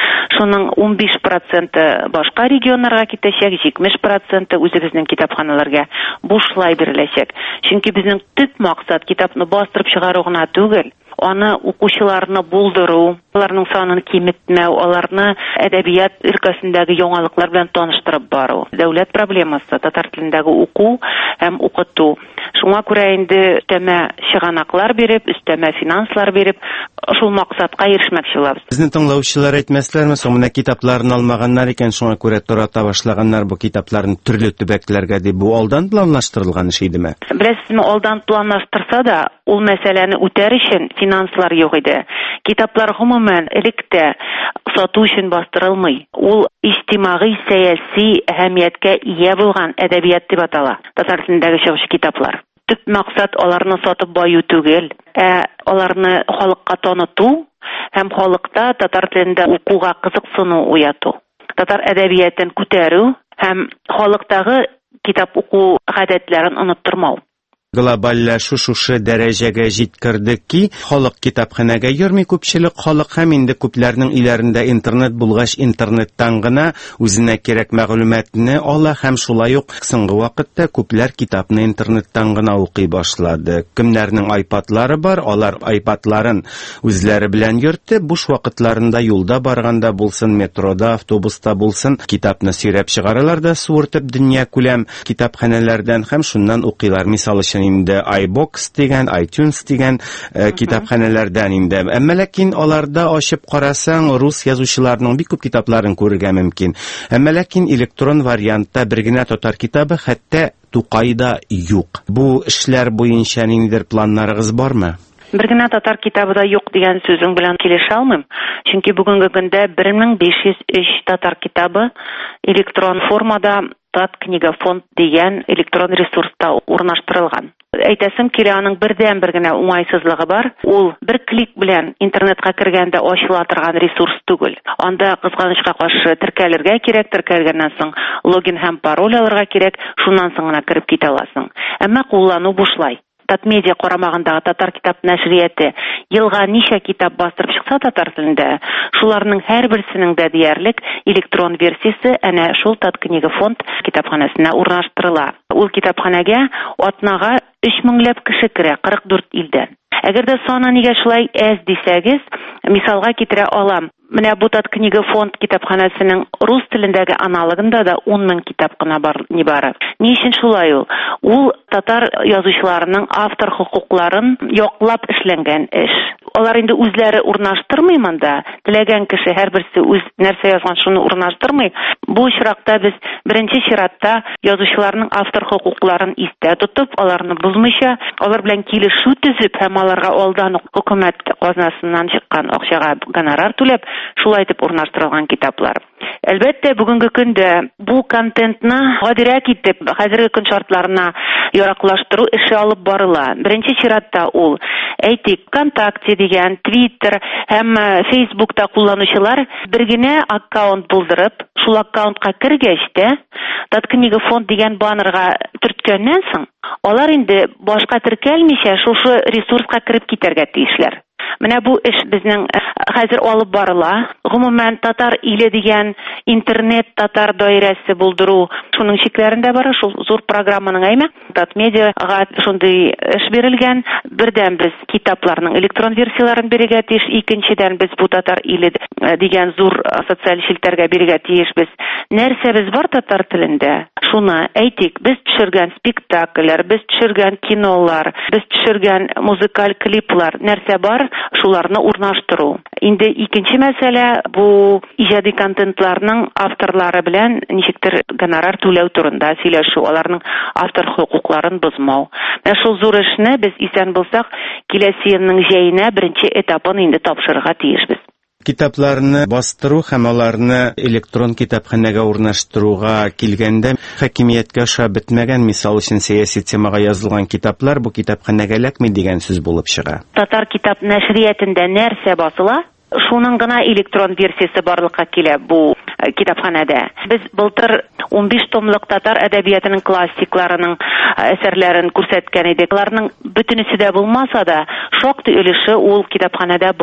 Шуның ун биш проценты башка регионнарга китәчәк, җитмеш проценты үзебезнең китапханаларга бушлай биреләчәк. Чөнки безнең төп максат китапны бастырып чыгару гына түгел, аны укучыларны булдыру, аларның санын киметмәү, аларны әдәбият өлкәсендәге яңалыклар белән таныштырып бару. Дәүләт проблемасы татар телендәге уку һәм укыту. Шуңа күрә инде өстәмә чыганаклар биреп, өстәмә финанслар биреп, шул максатка ирешмәкче булабыз. Безне тыңлаучылар әйтмәсләрме, соң менә китапларын алмаганнар икән, шуңа күрә тарата башлаганнар бу китапларны төрле төбәкләргә дип, бу алдан планлаштырылган эш идеме? Беләсезме, алдан планлаштырса да, ул мәсьәләне үтәр өчен финанслар юк иде. Китаплар гомумән электә сату өчен бастырылмый. Ул иҗтимагый, сәяси әһәмияткә ия булган әдәбият дип атала. Татар телендәге чыгыш китаплар. Төп максат аларны сатып баю түгел, ә аларны халыкка таныту һәм халыкта татар телендә укуга кызыксыну уяту. Татар әдәбиятын күтәрү һәм халыктагы китап уку гадәтләрен оныттырмау. Глобальләшү шушы дәрәҗәгә җиткерде ки, халык китапханәгә йөрми, күпчелек халык һәм инде күпләрнең өйләрендә интернет булгач, интернеттан гына үзенә кирәк мәгълүматны ала һәм шулай ук соңгы вакытта күпләр китапны интернеттан гына укый башлады. Кемнәрнең айпадлары бар, алар айпадларын үзләре белән йөртеп, буш вакытларында юлда барганда булсын, метрода, автобуста булсын, китапны сөйрәп чыгаралар да суыртып дөнья күләм китапханәләрдән һәм шуннан укыйлар. Мисал өчен инде iBox дигән, iTunes дигән э, китапханәләрдән инде. Әмма ләкин аларда ачып карасаң, рус язучыларның бик күп китапларын күрергә мөмкин. Әмма ләкин электрон вариантта бер генә татар китабы хәтта Тукайда юк. Бу эшләр буенча ниндидер планнарыгыз бармы? Бер генә татар китабы да юк дигән сүзең белән килешә алмыйм. Чөнки бүгенге көндә бер мең биш йөз өч татар китабы электрон формада Тат книга фонд дигән электрон ресурста урнаштырылган. Әйтәсем килә, аның бердән бер генә уңайсызлыгы бар. Ул бер клик белән интернетка кергәндә ачыла торган ресурс түгел. Анда кызганычка каршы теркәлергә кирәк, теркәлгәннән соң логин һәм пароль алырга кирәк, шуннан соң гына кирип китә аласың. Әмма куллану бушлай. Татмедиа карамагындагы татар китап нәшрияты елга ничә китап бастырып чыкса татар телендә, шуларның һәрберсенең дә диярлек электрон версиясе әнә шул Тат книга фонд китапханәсенә урнаштырыла. Ул китапханәгә атнага өч меңләп кеше керә, кырык дүрт илдән. Әгәр дә саны нигә шулай әз дисәгез, мисалга китерә алам. Менә бу Тат книга фонд китапханәсенең рус телендәге аналогында да ун мең китап кына бар нибары. Ни өчен шулай ул? Ул татар язучыларының автор хокукларын яклап эшләнгән эш. Алар инде үзләре урнаштырмый монда. Теләгән кеше һәрберсе үз нәрсә язган шуны урнаштырмый. Бу очракта без беренче чиратта язучыларның автор хокукларын истә тотып, аларны бузмыйча, алар белән килешү төзеп һәм аларга алдан хөкүмәт казнасыннан чыккан акчага гонорар түләп, шулай итеп урнаштырылган китаплар. Әлбәттә, бүгенге көндә бу контентны гадирәк итеп, хәзерге көн шартларына яраклаштыру эше алып барыла. Беренче чиратта ул, әйтик, ВКонтакте дигән, Twitter һәм Facebookта кулланучылар бер генә аккаунт булдырып, шул аккаунтка кергәч тә, Тат книга фонд дигән баннерга төрткәннән соң, алар инде башка теркәлмичә шушы ресурска кирип китәргә тиешләр. Менә бу эш безнең хәзер алып барыла. Гомумән татар иле дигән интернет татар даирәсе булдыру шуның чикләрендә бара, шул зур программаның әйме. Татмедиага шундый эш бирелгән. Бердән без китапларның электрон версияларын бирергә тиеш, икенчедән без бу татар иле дигән зур социаль челтәргә бирергә тиешбез. Нәрсә без бар татар телендә? Шуны әйтик, без төшергән спектакльләр, без төшергән кинолар, без төшергән музыкаль клиплар, нәрсә бар? Шуларны урнаштыру. Инде икенче мәсьәлә бу иҗади контентларның авторлары белән ничектер гонорар түләү турында сөйләшү, аларның автор хокукларын бозмау. Менә шул зур эшне без исән булсак, киләсе елның җәенә беренче этапын инде тапшырырга тиешбез. Китапларны бастыру һәм аларны электрон китапханәгә урнаштыруга килгәндә, хакимияткә аша бетмәгән, мисал өчен сәяси темага язылган китаплар бу китапханәгә ләкми дигән сүз булып чыга. Татар китап нәшриятендә нәрсә басыла? Шуның гына электрон версиясе барлыкка килә бу китапханәдә. Без былтыр ун биш томлык татар әдәбиятының классикларының әсәрләрен күрсәткән идек. Аларның бөтенесе дә булмаса да, шактый өлеше ул китапханәдә бар.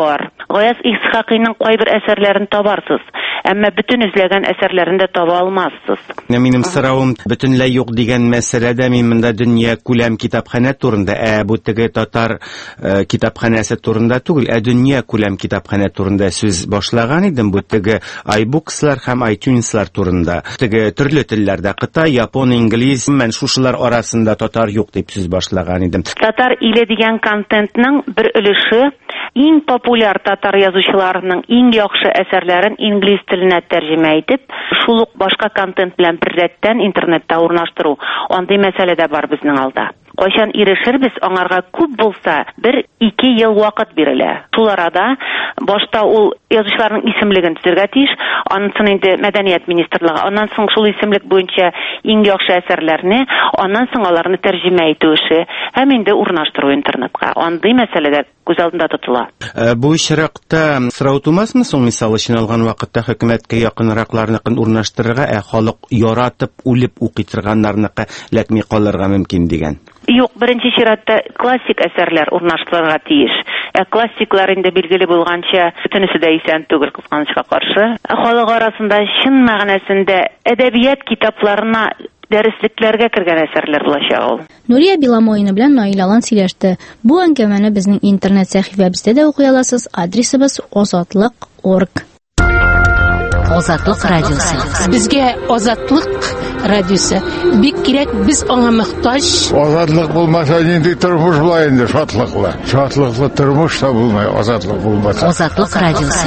Гаяз Исхакыйның кайбер әсәрләрен табарсыз, әмма бөтен эзләгән әсәрләрен дә таба алмассыз. Минем соравым бөтенләй юк дигән мәсьәләдә мин монда дөнья күләм китапханә турында, ә бу теге татар э, китапханәсе турында түгел, ә дөнья күләм китапханә турында сүз башлаган идем. Бу теге iBooks'лар һәм iTunes'лар турында. Теге төрле телләрдә Кытай, Япон, инглиз, мен шушылар арасында татар юк дип сүз башлаган идем. Татар иле дигән контентның бер өлеше иң популяр татар язучыларының иң яхшы әсәрләрен инглиз теленә тәрҗемә итеп, шул ук башка контент белән беррәттән интернетта урнаштыру. Андый мәсьәлә дә бар безнең алда. Кайчан ирешербез, аңарга күп булса бер-ике ел вакыт бирелә. Шул арада башта ул язучыларның исемлеген төзергә тиеш, аннан инде Мәдәният министрлыгы, аннан соң шул исемлек буенча иң яхшы әсәрләрне, аннан соң аларны тәрҗемә итү эше һәм инде урнаштыру интернетка. Андый мәсьәләләр күз алдында тотыла. Бу очракта сорау тумасмы соң, мисал өчен алган вакытта хөкүмәткә якынракларны урнаштырырга, ә халык яратып, үлеп укый торганнарныкы ләкми калырга мөмкин дигән? Юк, беренче чиратта классик әсәрләр урнаштырырга тиеш. Ә классиклар инде билгеле булганча бөтенесе дә исән түгел, кызганычка каршы. Халык арасында чын мәгънәсендә әдәбият китапларына дәреслекләргә кергән әсәрләр булачак ул. Нурия Биламоина белән Наил Алан сөйләште. Бу әңгәмәне безнең интернет сәхифәбездә дә укый аласыз. Адресыбыз азатлык точка орг. Азатлык радиосы. Безгә азатлык радиосы бик кирәк, без аңа мохтаҗ. Азатлык булмаса нинди тормыш була инде, шатлыклы. Шатлыклы тормыш та булмай, азатлык булмаса. Азатлык радиосы.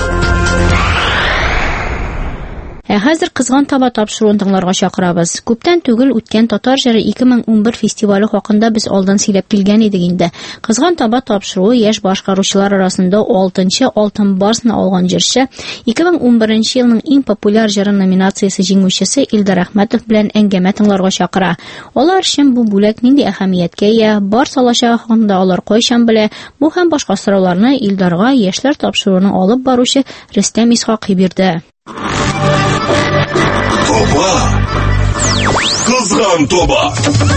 Ә хәзер кызган таба тапшыруын тыңларга чакырабыз. Күптән түгел үткән Татар җыры ике мең унбер фестивале хакында без алдан сөйләп килгән идек инде. Кызган таба тапшыруы яшь башкаручылар арасында алтынчы алтын барсны алган җырчы, ике мең унберенче елның иң популяр җыры номинациясе җиңүчесе Илдар Әхмәтов белән әңгәмә тыңларга чакыра. Алар өчен бу бүләк нинди әһәмияткә ия, барс алачагы хакында алар кайчан белә? Бу һәм башка сорауларны Илдарга яшьләр тапшыруын алып баручы Рөстәм Исхакый бирде. Тоба! Кызган тоба!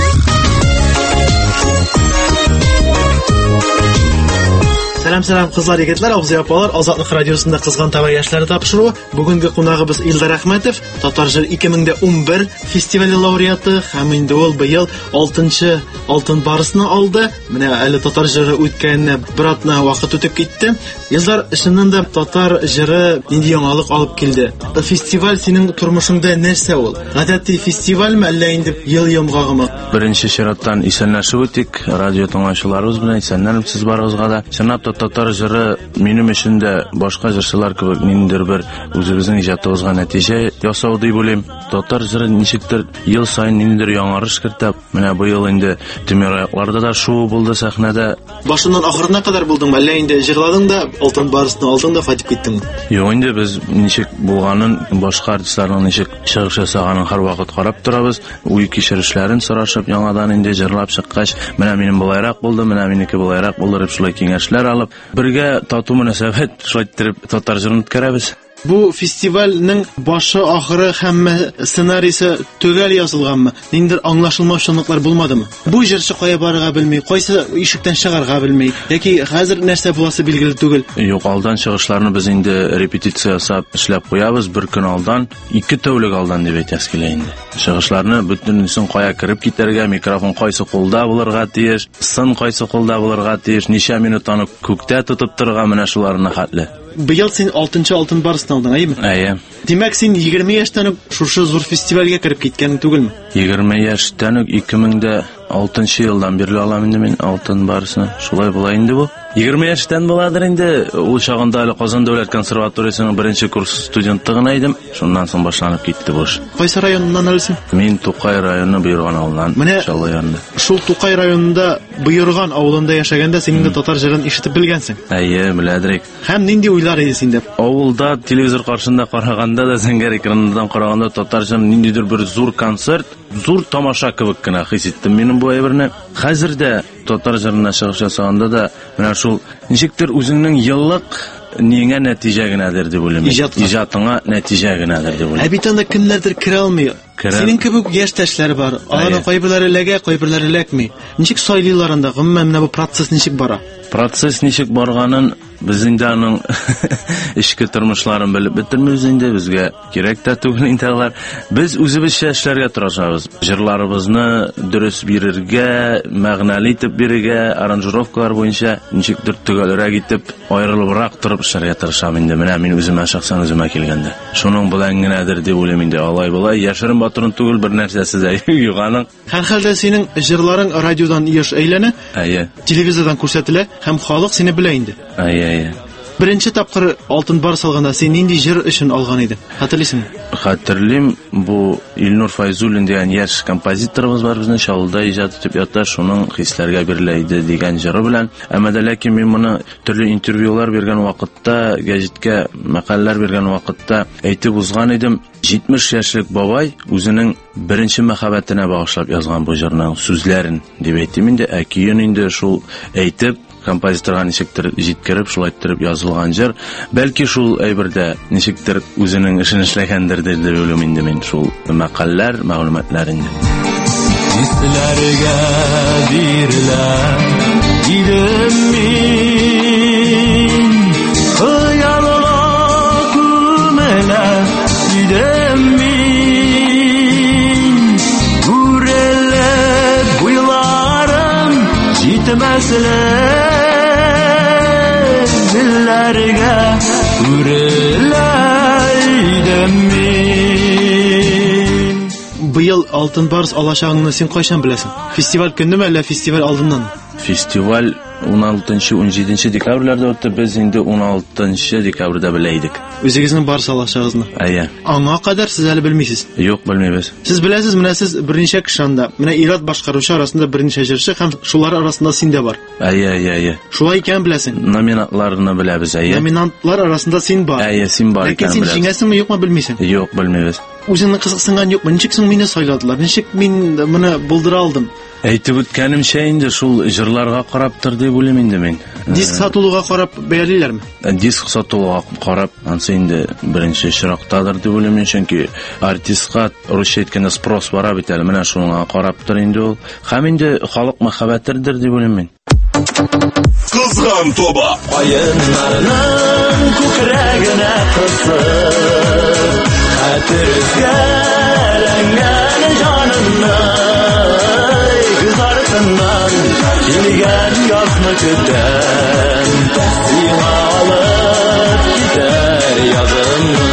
Сәлам-сәлам кызлар, егетләр, абзый апалар, Азатлык радиосында кызган таба яшьләре тапшыруы. Бүгенге кунагыбыз Илдар Әхмәтов, Татар җыр ике мең унбер фестивале лауреаты, һәм инде ул быел алтынчы алтын барысны алды. Менә әле Татар җыры үткәненә бер атна вакыт үтеп китте. Илдар, чыннан да Татар җыры нинди яңалык алып килде? Фестиваль синең тормышыңда нәрсә ул? Гадәти фестивальме, әллә инде ел йомгагымы? Беренче чираттан исәнләшеп үтик, радио тыңлаучыларыбыз белән исәнләнеп сез барыгызга да. Чынлап та Татар җыры минем өчен дә башка җырчылар кебек ниндидер бер үзебезнең иҗатыбызга нәтиҗә ясау дип уйлыйм. Татар җыры ничектер ел саен ниндидер яңарыш кертеп, менә бу ел инде Тимераякларда да шоу булды сәхнәдә. Башыннан ахырына кадәр булдыңмы, әллә инде җырладың да, алтын барысны алдың да кайтып киттеңме? Юк, инде без ничек булганын, башка артистларның ничек чыгыш ясаганын һәрвакыт карап торабыз, уй кичерешләрен сорашып, яңадан инде җырлап чыккач, менә минем булайрак булды, менә минеке булайрак булды дип шулай киңәшләр алып, бергә тату мөнәсәбәт шулай итеп Татар җырын үткәрәбез. Бу фестивальнең башы, ахыры һәммә сценарийсы төгәл язылганмы? Ниндидер аңлашылмаучанлыклар булмадымы? Бу җырчы кая барырга белми, кайсы ишектән чыгарга белми, яки хәзер нәрсә буласы билгеле түгел. Юк, алдан чыгышларны без инде репетиция ясап эшләп куябыз, бер көн алдан, ике тәүлек алдан дип әйтәс килә инде. Чыгышларны бөтенесен кая кирип китәргә, микрофон кайсы кулда булырга тиеш, сын кайсы кулда булырга тиеш, ничә минут аны күктә тотып торырга, менә шуларны хәтле. Быел син алтынчы алтын барысны алдың, әйеме? Әйе. Димәк, син егерме яшьтән үк шушы зур фестивальгә кирип киткән түгелме? егерме яшьтән үк ике мең алтынчы елдан бирле алам инде мин алтын барысны. Шулай була инде бу. егерме яшьтән буладыр инде. Ул чагында әле Казан дәүләт консерваториясының беренче курс студенты гына идем. Шуннан соң башланып китте бу эш. Кайсы районнан әлсең? Мин Тукай районы Быйырган авылыннан, Чаллы янында. Шул Тукай районында Быйырган авылында яшәгәндә син инде татар җырын ишетеп белгәнсең. Әйе, беләдерик. Һәм нинди уйлар иде синдә? Авылда телевизор каршында караганда да, зәңгәр экраннан караганда татар җырын ниндидер бер зур концерт, зур тамаша кебек кенә хис иттем минем бу әйберне. Хәзер дә татар җырына чыгыш ясаганда да менә шул ничектер үзеңнең еллык нигә нәтиҗә генәдер дип уйлыйм. Иҗатыңа нәтиҗә генәдер дип уйлыйм. Ә бит анда кемнәрдер керә алмый. Синең кебек яшьтәшләр бар. Алар кайберләре ләгә, кайберләре ләкми. Ничек сайлыйлар анда? Гомумән менә бу процесс ничек бара? Процесс ничек барганын без инде аның ички тормышларын белеп бетермибез инде, безгә кирәк тә түгел инде алар. Без үзебезчә эшләргә тырышабыз. Җырларыбызны дөрес бирергә, мәгънәле итеп бирергә, аранжировкалар буенча ничектер төгәлрәк итеп, аерылыбрак торып эшләргә тырышам инде. Менә мин үземә шахсан үземә килгәндә. Шуның белән генәдер дип уйлыйм инде. Алай-болай яшерен батырын түгел бер нәрсәсе дә юганың. Һәрхәлдә синең җырларың радиодан еш әйләнә, әйе, телевизордан күрсәтелә һәм халык сине белә инде. Әйе, әйе. Беренче тапкыр Алтын Барс алганда син нинди җыр өчен алган идең? Хәтерлисеңме? Хәтерлим, бу Илнур Файзуллин дигән яшь композиторыбыз бар безнең Шавылда иҗат итеп ята, шуның хисләргә бирелә дигән җыры белән. Әмма дә ләкин мин моны төрле интервьюлар биргән вакытта, гәҗиткә мәкаләләр биргән вакытта әйтеп узган идем. җитмеш яшьлек бабай үзенең беренче мәхәббәтенә багышлап язган бу җырның сүзләрен дип әйтим инде. Ә көен инде шул әйтеп композиторга ничектер җиткереп, шулай иттереп язылган җыр. Бәлки шул әйбердә ничектер үзенең эшен эшләгәндер дип уйлыйм инде мин шул мәкаләләр, мәгълүматларында. Истләргә бирелә идем мин, хыялга күмелә идем мин, күрелеп буйларым җитмәсле Dillerge üreleydim min. Быел Алтын Барс алачагыңны син кайчан беләсең? Фестиваль көнеме әллә фестиваль алдыннан? Фестиваль он алтынчы он җиденче декабрьләрдә үтте, без инде он алтынчы декабрьдә белә идек. Үзегезнең Барс алачагызны? Әйе. Аңа кадәр сез әле белмисез? Юк, белмибез. Сез беләсез, менә сез берничә кеше анда. Менә Ират башкаручы арасында берничә җырчы һәм шулар арасында син дә бар. Әйе, әйе, әйе. Шулай икән беләсең. Номинантларны беләбез, әйе. Номинантлар арасында син бар. Әйе, син бар икән беләбез. Ләкин син җиңәсеңме, юкмы белмисең? Юк, белмибез. Үзеңне кызыксынган юкмы? Ничек соң мине сайладылар? Ничек мин моны булдыра алдым? Әйтеп үткәнемчә инде шул җырларга караптыр дип уйлыйм инде мин. Диск сатылуга карап бәялиләрме? Диск сатылуга карап, ансы инде беренче чирактадыр дип уйлыйм, чөнки артистка русча әйткәндә спрос бара бит әле, менә шуңа караптыр инде ул. Һәм инде халык мәхәббәтедер дип уйлыйм мин. Кызган тоба аеннарның күкрәгенә кысып, хәтергә ләңгән җанымны кызартыннан килгән язны көтәм, сиңа алып китәр язымны.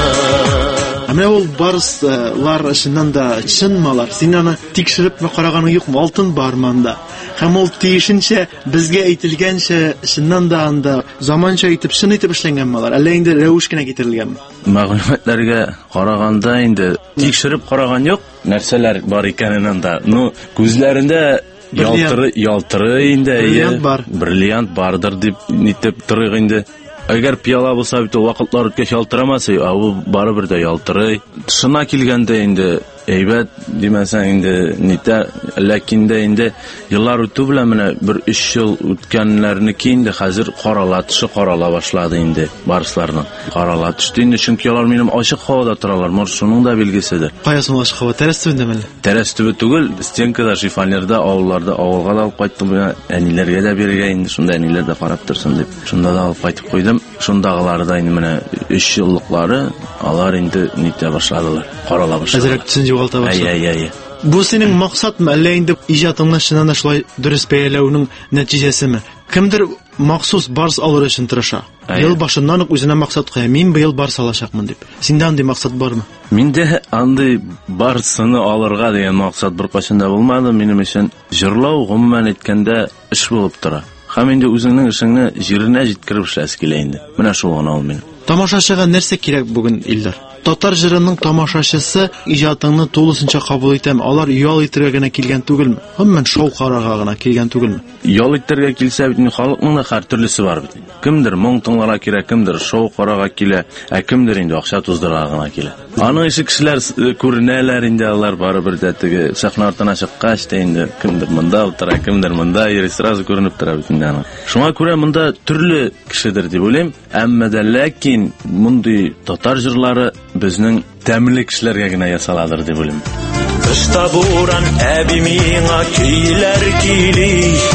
Менә ул барслар ышыннан да чынмалар. Син аны тикшереп караганың юкмы? Алтын бармы анда? Һәм ул тиешенчә безгә әйтелгәнчә чыннан да анда заманча итеп, шын итеп эшләнгәнме алар? Әллә инде рәвеш кенә китерелгәнме? Мәгълүматларга караганда инде тикшереп караган юк, нәрсәләр бар икәнен анда. Ну, күзләрендә ялтыры, ялтыры инде, бриллиант бар. Бриллиант бардыр дип нитеп торык инде. Әгәр пияла булса бит вакытлар үткәч ялтырамасы, а ул барыбер дә ялтырый. Тышына килгәндә инде әйбәт димәсәң инде нитә, ләкин дә инде еллар үтү белән менә бер өч ел үткәннәрне инде хәзер карала төшө карала башлады инде барсларның. Карала төште инде, чөнки алар минем ачык һавада торалар, мор шуның да билгеседер. Каясын ачык һава? Тәрәс төбендәме? Тәрәс төбе түгел, стенкада, шифонерда, авылларда, авылга да алып кайттым, әниләргә дә бирергә инде, шунда әниләр дә карап торсын дип. Шунда да алып кайтып куйдым. Шундагыларда инде менә өч еллыклары алар инде нитә башладылар. Карала башладылар. Югалта башлады. Әйе, әйе. Бу синең максатмы, әллә инде иҗатыңны чыннан да шулай дөрес бәяләүнең нәтиҗәсеме? Кемдер махсус барс алыр өчен тырыша. Ел башыннан ук үзенә максат куя, мин быел барс алачакмын дип. Синдә андый максат бармы? Миндә андый барсыны алырга дигән максат бер кайчан да булмады. Минем өчен җырлау гомумән әйткәндә эш булып тора. Һәм инде үзеңнең эшеңне җиренә җиткереп эшләс килә инде. Менә шул гына ул минем. Тамашачыга нәрсә кирәк бүген, Илдар? Татар җырының тамашачысы иҗатыңны тулысынча кабул итәм. Алар ял итәргә генә килгән түгелме? Һәммән шау карарга гына килгән түгелме? Ял итәргә килсә бит, халыкның да һәр төрлесе бар бит. Кемдер моң тыңларга кирәк, кемдер шау карарга килә, ә кемдер инде акча туздырырга гына килә. Аның ише кешеләр күренәләр инде, алар барыбер дә теге сахна артына чыккач та инде кемдер монда утыра, кемдер монда йөри, сразу күренеп тора бит инде аны. Шуңа күрә монда төрле кешедер дип уйлыйм. Әмма дә ләкин мондый татар җырлары безнең тәмле кешеләргә генә ясаладыр дип уйлыйм. Кышта буран әби миңа көйләр кили,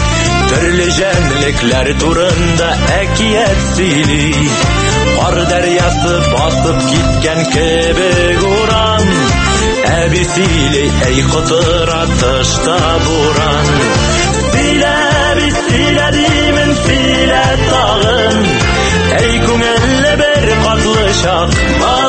Төрле җәнлекләр турында әкият сөйли. Кар дәрьясы басып киткән кебек уран, әби сөйли, әй котыра тышта буран. Сөйлә бит, сөйлә димен, сөйлә тагын, әй күңелле бер катлы чак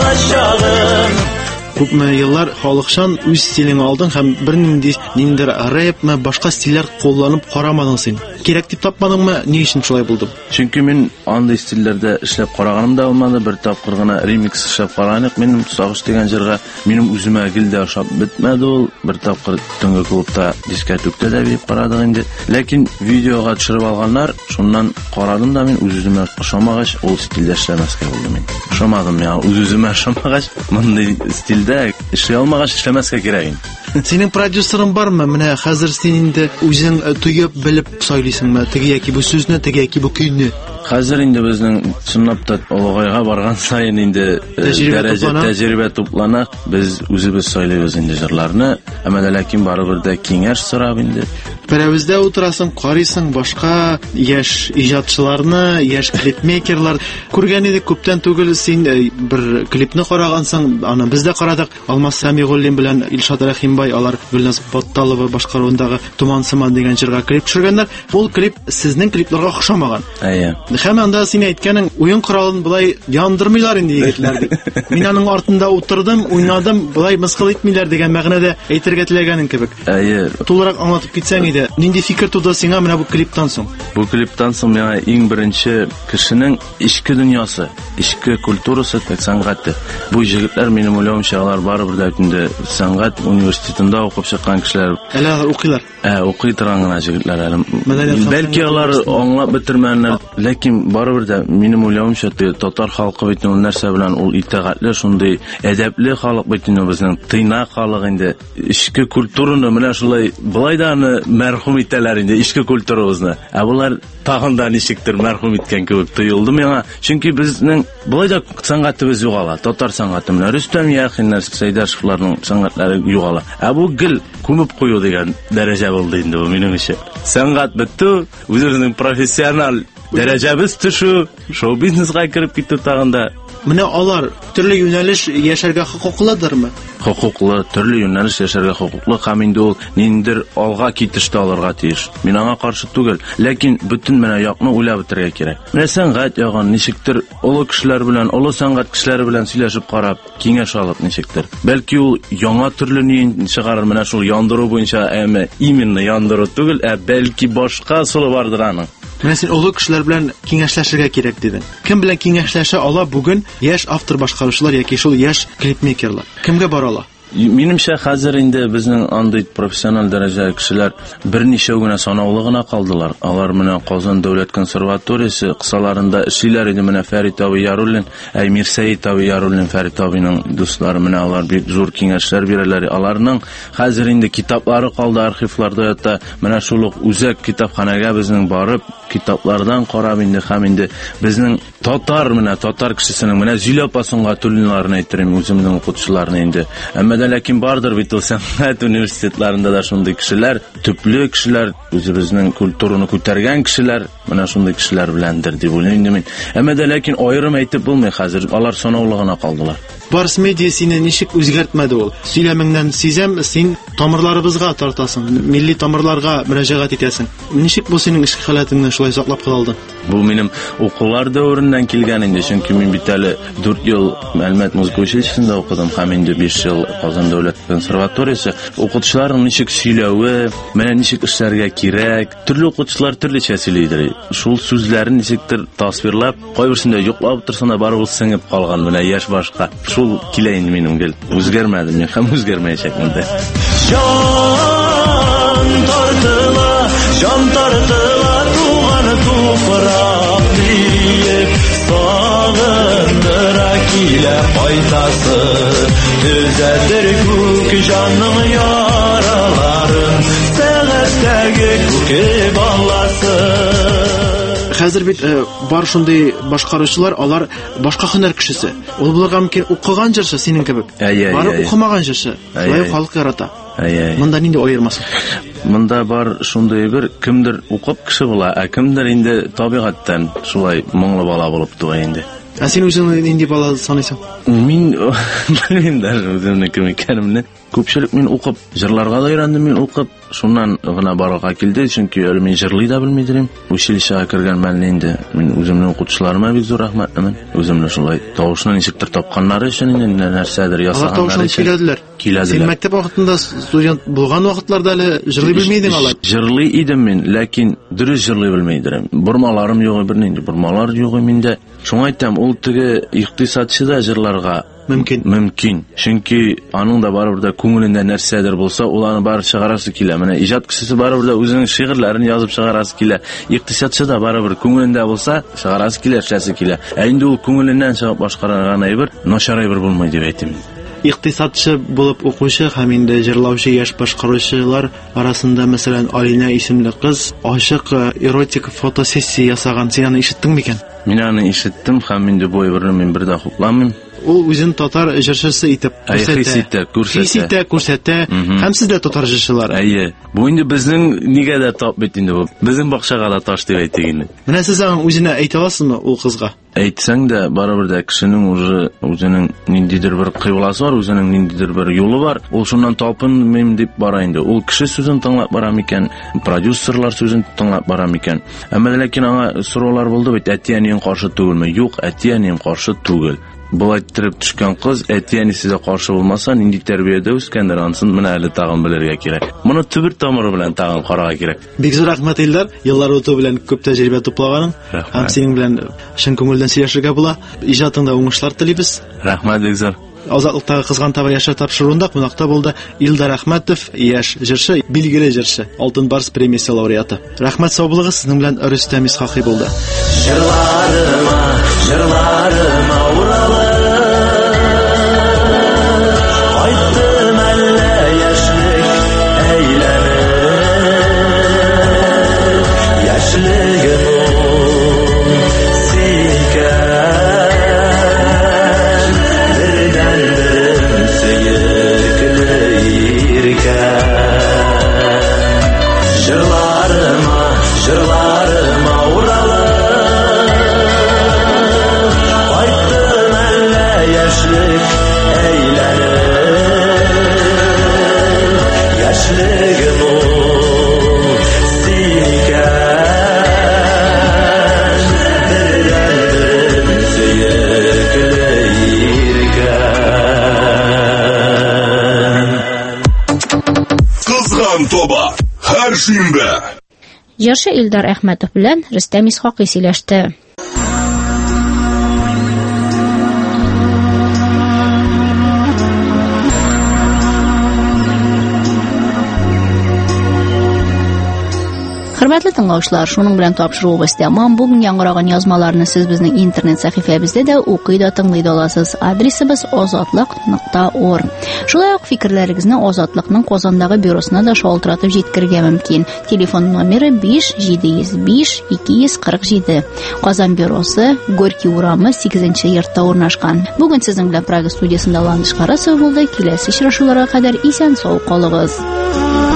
балачагым. Күпме еллар халыкчан үз стилен алдың һәм бернинди ниндер рэпме, башка стильләр кулланып карамадың син. Кирәк дип тапмадыңмы? Ни өчен шулай булды? Чөнки мин андый стильләрдә эшләп караганым да булмады. Бер тапкыр гына ремикс эшләп каранык. Минем Сагыш дигән җырга минем үземә гел дә ошап бетмәде ул. Бер тапкыр төнге клубта дискотекта да бип карадык инде. Ләкин видеога төшереп алганнар, шуннан карадым да мин үз-үземә ошамагач, ул стильдә эшләмәскә булдым мин. Ошамадым я, үз-үземә ошамагач, мондый стильдә эшләй алмагач эшләмәскә кирәк инде. Синең продюсерың бармы? Менә хәзер син инде үзең тоеп белеп сайлыйсыңмы? Теге яки бу сүзне, теге яки бу көйне. Хәзер инде безнең чынлап та олыгайга барган сайын инде дәрәҗә тәҗрибә туплана. Без үзебез сайлыйбыз инде җырларны, әмма ләкин барыбер дә киңәш сорап инде. Берәүздә утырасың, карыйсың башка яшь иҗатчыларны, яшь клипмейкерлар. Күргән идек күптән түгел, син бер клипне карагансың, аны без дә карадык. Алмаз Сәмигуллин белән Илшат Рәхимбай, алар Гөлназ Батталова башкаруындагы Туман сыман дигән җырга клип төшергәннәр. Ул клип сезнең клипларга охшамаган. Әйе. Һәм анда син әйткәнең уен коралын булай яндырмыйлар инде егетләр дип. Мин аның артында утырдым, уйнадым, булай мыскыл итмиләр дигән мәгънәдә әйтергә теләгәнең кебек. Әйе. Тулырак аңлатып китсәң иде. Нинди фикер туды сиңа менә бу клиптан соң? Бу клиптан соң миңа иң беренче кешенең ичке дөньясы, ичке культурасы, сәнгате. Бу җегетләр минем уйлавымча алар барыбер дә инде сәнгать университетында укып чыккан кешеләр. Әле алар укыйлар. Ә, укый торган гына җегетләр әле. Бәлки алар аңлап бетермәгәннәр, ләкин барыбер дә минем уйлавымча татар халкы бит ул нәрсә белән ул итәгатьле, шундый әдәпле халык бит инде безнең тыйнак халык инде. Ичке культураны менә шулай былай да аны мәрхүм итәләр инде, ичке культурабызны. Ә булар тагын да ничектер мәрхүм иткән кебек тоелды миңа. Чөнки безнең былай да сәнгатебез югала, татар сәнгате менә Рөстәм Яхиннар, Сәйдәшевләрнең сәнгатьләре югала. Ә бу гел күмеп кую дигән дәрәҗә булды инде бу минем өчен. Сәнгать бетте, үзебезнең профессиональ дәрәҗәбез төшү, шоу-бизнесга кирип китте тагын да. Менә алар төрле юнәлеш яшәргә хокуклыдырмы? Хокуклы, төрле юнәлеш яшәргә хокуклы, һәм инде ул ниндер алга китеште алырга тиеш. Мин аңа каршы түгел, ләкин бөтен менә якны уйлап бетергә кирәк. Менә сәнгать ягын ничектер олы кешеләр белән, олы сәнгать кешеләре белән сөйләшеп карап, киңәш алып ничектер. Бәлки ул яңа төрле ни чыгарыр, менә шул яндыру буенча, әмма именно яндыру түгел, ә бәлки башка сулы бардыр аның. Менә син олы кешеләр белән киңәшләшергә кирәк дидең. Кем белән киңәшләшә ала бүген яшь автор башкаручылар яки шул яшь клипмейкерлар? Кемгә бара ала? Минемчә хәзер инде безнең андый профессиональ дәрәҗәдәге кешеләр берничә генә санаулы гына калдылар. Алар менә Казан дәүләт консерваториясе кысаларында эшлиләр иде, менә Фәрит абый Яруллин, Әмир Сәйит абый Яруллин, Фәрит абыйның дуслары, менә алар бик зур киңәшләр бирәләр. Аларның хәзер инде китаплары калды архивларда ята. Менә шул ук үзәк китапханәгә безнең барып китаплардан карап инде һәм инде безнең татар менә татар кешесенең менә Зилә апасынга түлүләрен әйтерем үземнең укытучыларны инде. Әмма ләкин бардыр бит ул сәнгать университетларында да шундый кешеләр, төпле кешеләр, үзебезнең культураны күтәргән кешеләр, менә шундый кешеләр беләндер дип уйлыйм инде мин. Әмма ләкин аерым әйтеп булмый, хәзер алар санаулы гына калдылар. Барс медиа сине ничек үзгәртмәде ул? Сөйләмеңнән сизәм, син тамырларыбызга тартасың, милли тамырларга мөрәҗәгать итәсең. Ничек бу синең эшкә халәтеңне шулай саклап калдың? Бу минем укулар дәвереннән килгән инде, чөнки мин бит әле дүрт ел мәгълүмат музыка училищесында укыдым, һәм инде биш ел Казан дәүләт консерваториясе. Укытучыларның ничек сөйләве, менә ничек эшләргә кирәк, төрле укытучылар төрлечә сөйләйдер. Шул сүзләрен ничектер тасвирлап, кайберсендә юклап торсына барып сеңеп калган, менә яшь башка. Шул килә инде минем гел. Үзгәрмәдем мин, һәм үзгәрмәячәкмен дә. Җан тартыла, җан тартыла туган туфрак диеп, сагындыра килә кайтасы, төзәтер күк җанның яраларын, сәгатьтәге күке баласы. Хәзер бит бар шундый башкаручылар, алар башка һөнәр кешесе. Ул булырга мөмкин укыган җырчы синең кебек. Бары укымаган җырчы. Шулай халык ярата. Монда нинди аермасы? Монда бар шундый бер кемдер укып кеше була, ә кемдер инде табигатьтән шулай моңлы бала булып туа инде. Ә син үзең нинди бала саныйсың? Мин белмим даже үземне кем икәнемне. Күпчелек мин укып, җырларга да өйрәндем мин укып, шуннан гына барырга килде, чөнки әле мин җырлый да белмидем. Училищега кергән мәлне инде мин үземнең укытучыларыма бик зур рәхмәтлемен. Үземне шулай тавышны ничектер тапканнары өчен инде нәрсәдер ясаганнары өчен. Киләделәр. Киләделәр. Син мәктәп вакытында студент булган вакытларда әле җырлый белмидең алай. Җырлый идем мин, ләкин дөрес җырлый белмидем. Бурмаларым юк, бер нинди бурмалар юк миндә. Шуңа әйтәм, ул теге икътисадчы да җырларга мөмкин. Мөмкин. Чөнки аның да барыбер да күңелендә нәрсәдер булса, ул аны бар чыгарасы килә. Менә иҗат кешесе барыбер да үзенең шигырьләрен язып чыгарасы килә. Икътисадчы да барыбер күңелендә булса, чыгарасы килә, эшләсе килә. Ә инде ул күңеленнән чыгып башкарган әйбер, начар әйбер булмый дип әйтим. Икътисадчы булып укучы һәм инде җырлаучы яшь башкаручылар арасында, мәсәлән, Алина исемле кыз ачык эротик фотосессия ясаган. Син аны ишеттеңме икән? Мин аны ишеттем һәм инде бу әйберне мин бер дә хупламыйм. Ул үзен татар җырчысы итеп күрсәтә, күрсәтә, күрсәтә, һәм сез дә татар җырчылар. Әйе. Бу инде безнең нигә дә тап бит инде бу. Безнең бакчага да таш дип әйтик инде. Менә сез аны үзенә әйтә аласызмы ул кызга? Әйтсәң дә барыбер дә кешенең уже үзенең ниндидер бер кыйбласы бар, үзенең ниндидер бер юлы бар. Ул шуннан талпынмыйм дип бара инде. Ул кеше сүзен тыңлап бара микән, продюсерлар сүзен тыңлап бара микән? Әмма ләкин аңа сораулар булды бит, әти-әнием каршы түгелме? Юк, әти-әнием каршы түгел. Булай иттереп төшкән кыз әти-әнисе дә каршы булмаса, нинди тәрбиядә үскәндер, ансын менә әле тагын белергә кирәк. Моны түбер тамыры белән тагын карарга кирәк. Бик зур рәхмәт Илдар, еллар үтү белән күп тәҗрибә туплаганың. Һәм синең белән чын күңелдән сөйләшергә була. Иҗатыңда уңышлар телибез. Рәхмәт бик зур. Азатлыктагы кызган таба яшьләр тапшыруында кунакта булды Илдар Әхмәтов, яшь җырчы, билгеле җырчы, Алтын Барс премиясе лауреаты. Рәхмәт, сау булыгыз, сезнең белән Рөстәм Исхакый булды. Җырларыма, җырларыма уралып кайттым әллә яшьлек әйләнеп, яшьлегем Тоба, һәр шимбә. Җырчы Илдар Әхмәтов белән Рөстәм Исхакый сөйләште. Хөрмәтле тыңлаучылар, шуның белән тапшыруыбыз тәмам. Бүген яңгыраган язмаларны сез безнең интернет сәхифәбездә дә укый да тыңлый да аласыз. Адресыбыз азатлык нокта орг. Шулай ук фикерләрегезне Азатлыкның Казандагы бюросына да шалтыратып җиткерергә мөмкин. Телефон номеры биш җиде йөз биш ике йөз кырык җиде. Казан бюросы, Горький урамы, сигезенче йортта урнашкан. Бүген сезнең белән Прага студиясында Ландыш Карасова булды. Киләсе очрашуларга кадәр исән-сау калыгыз.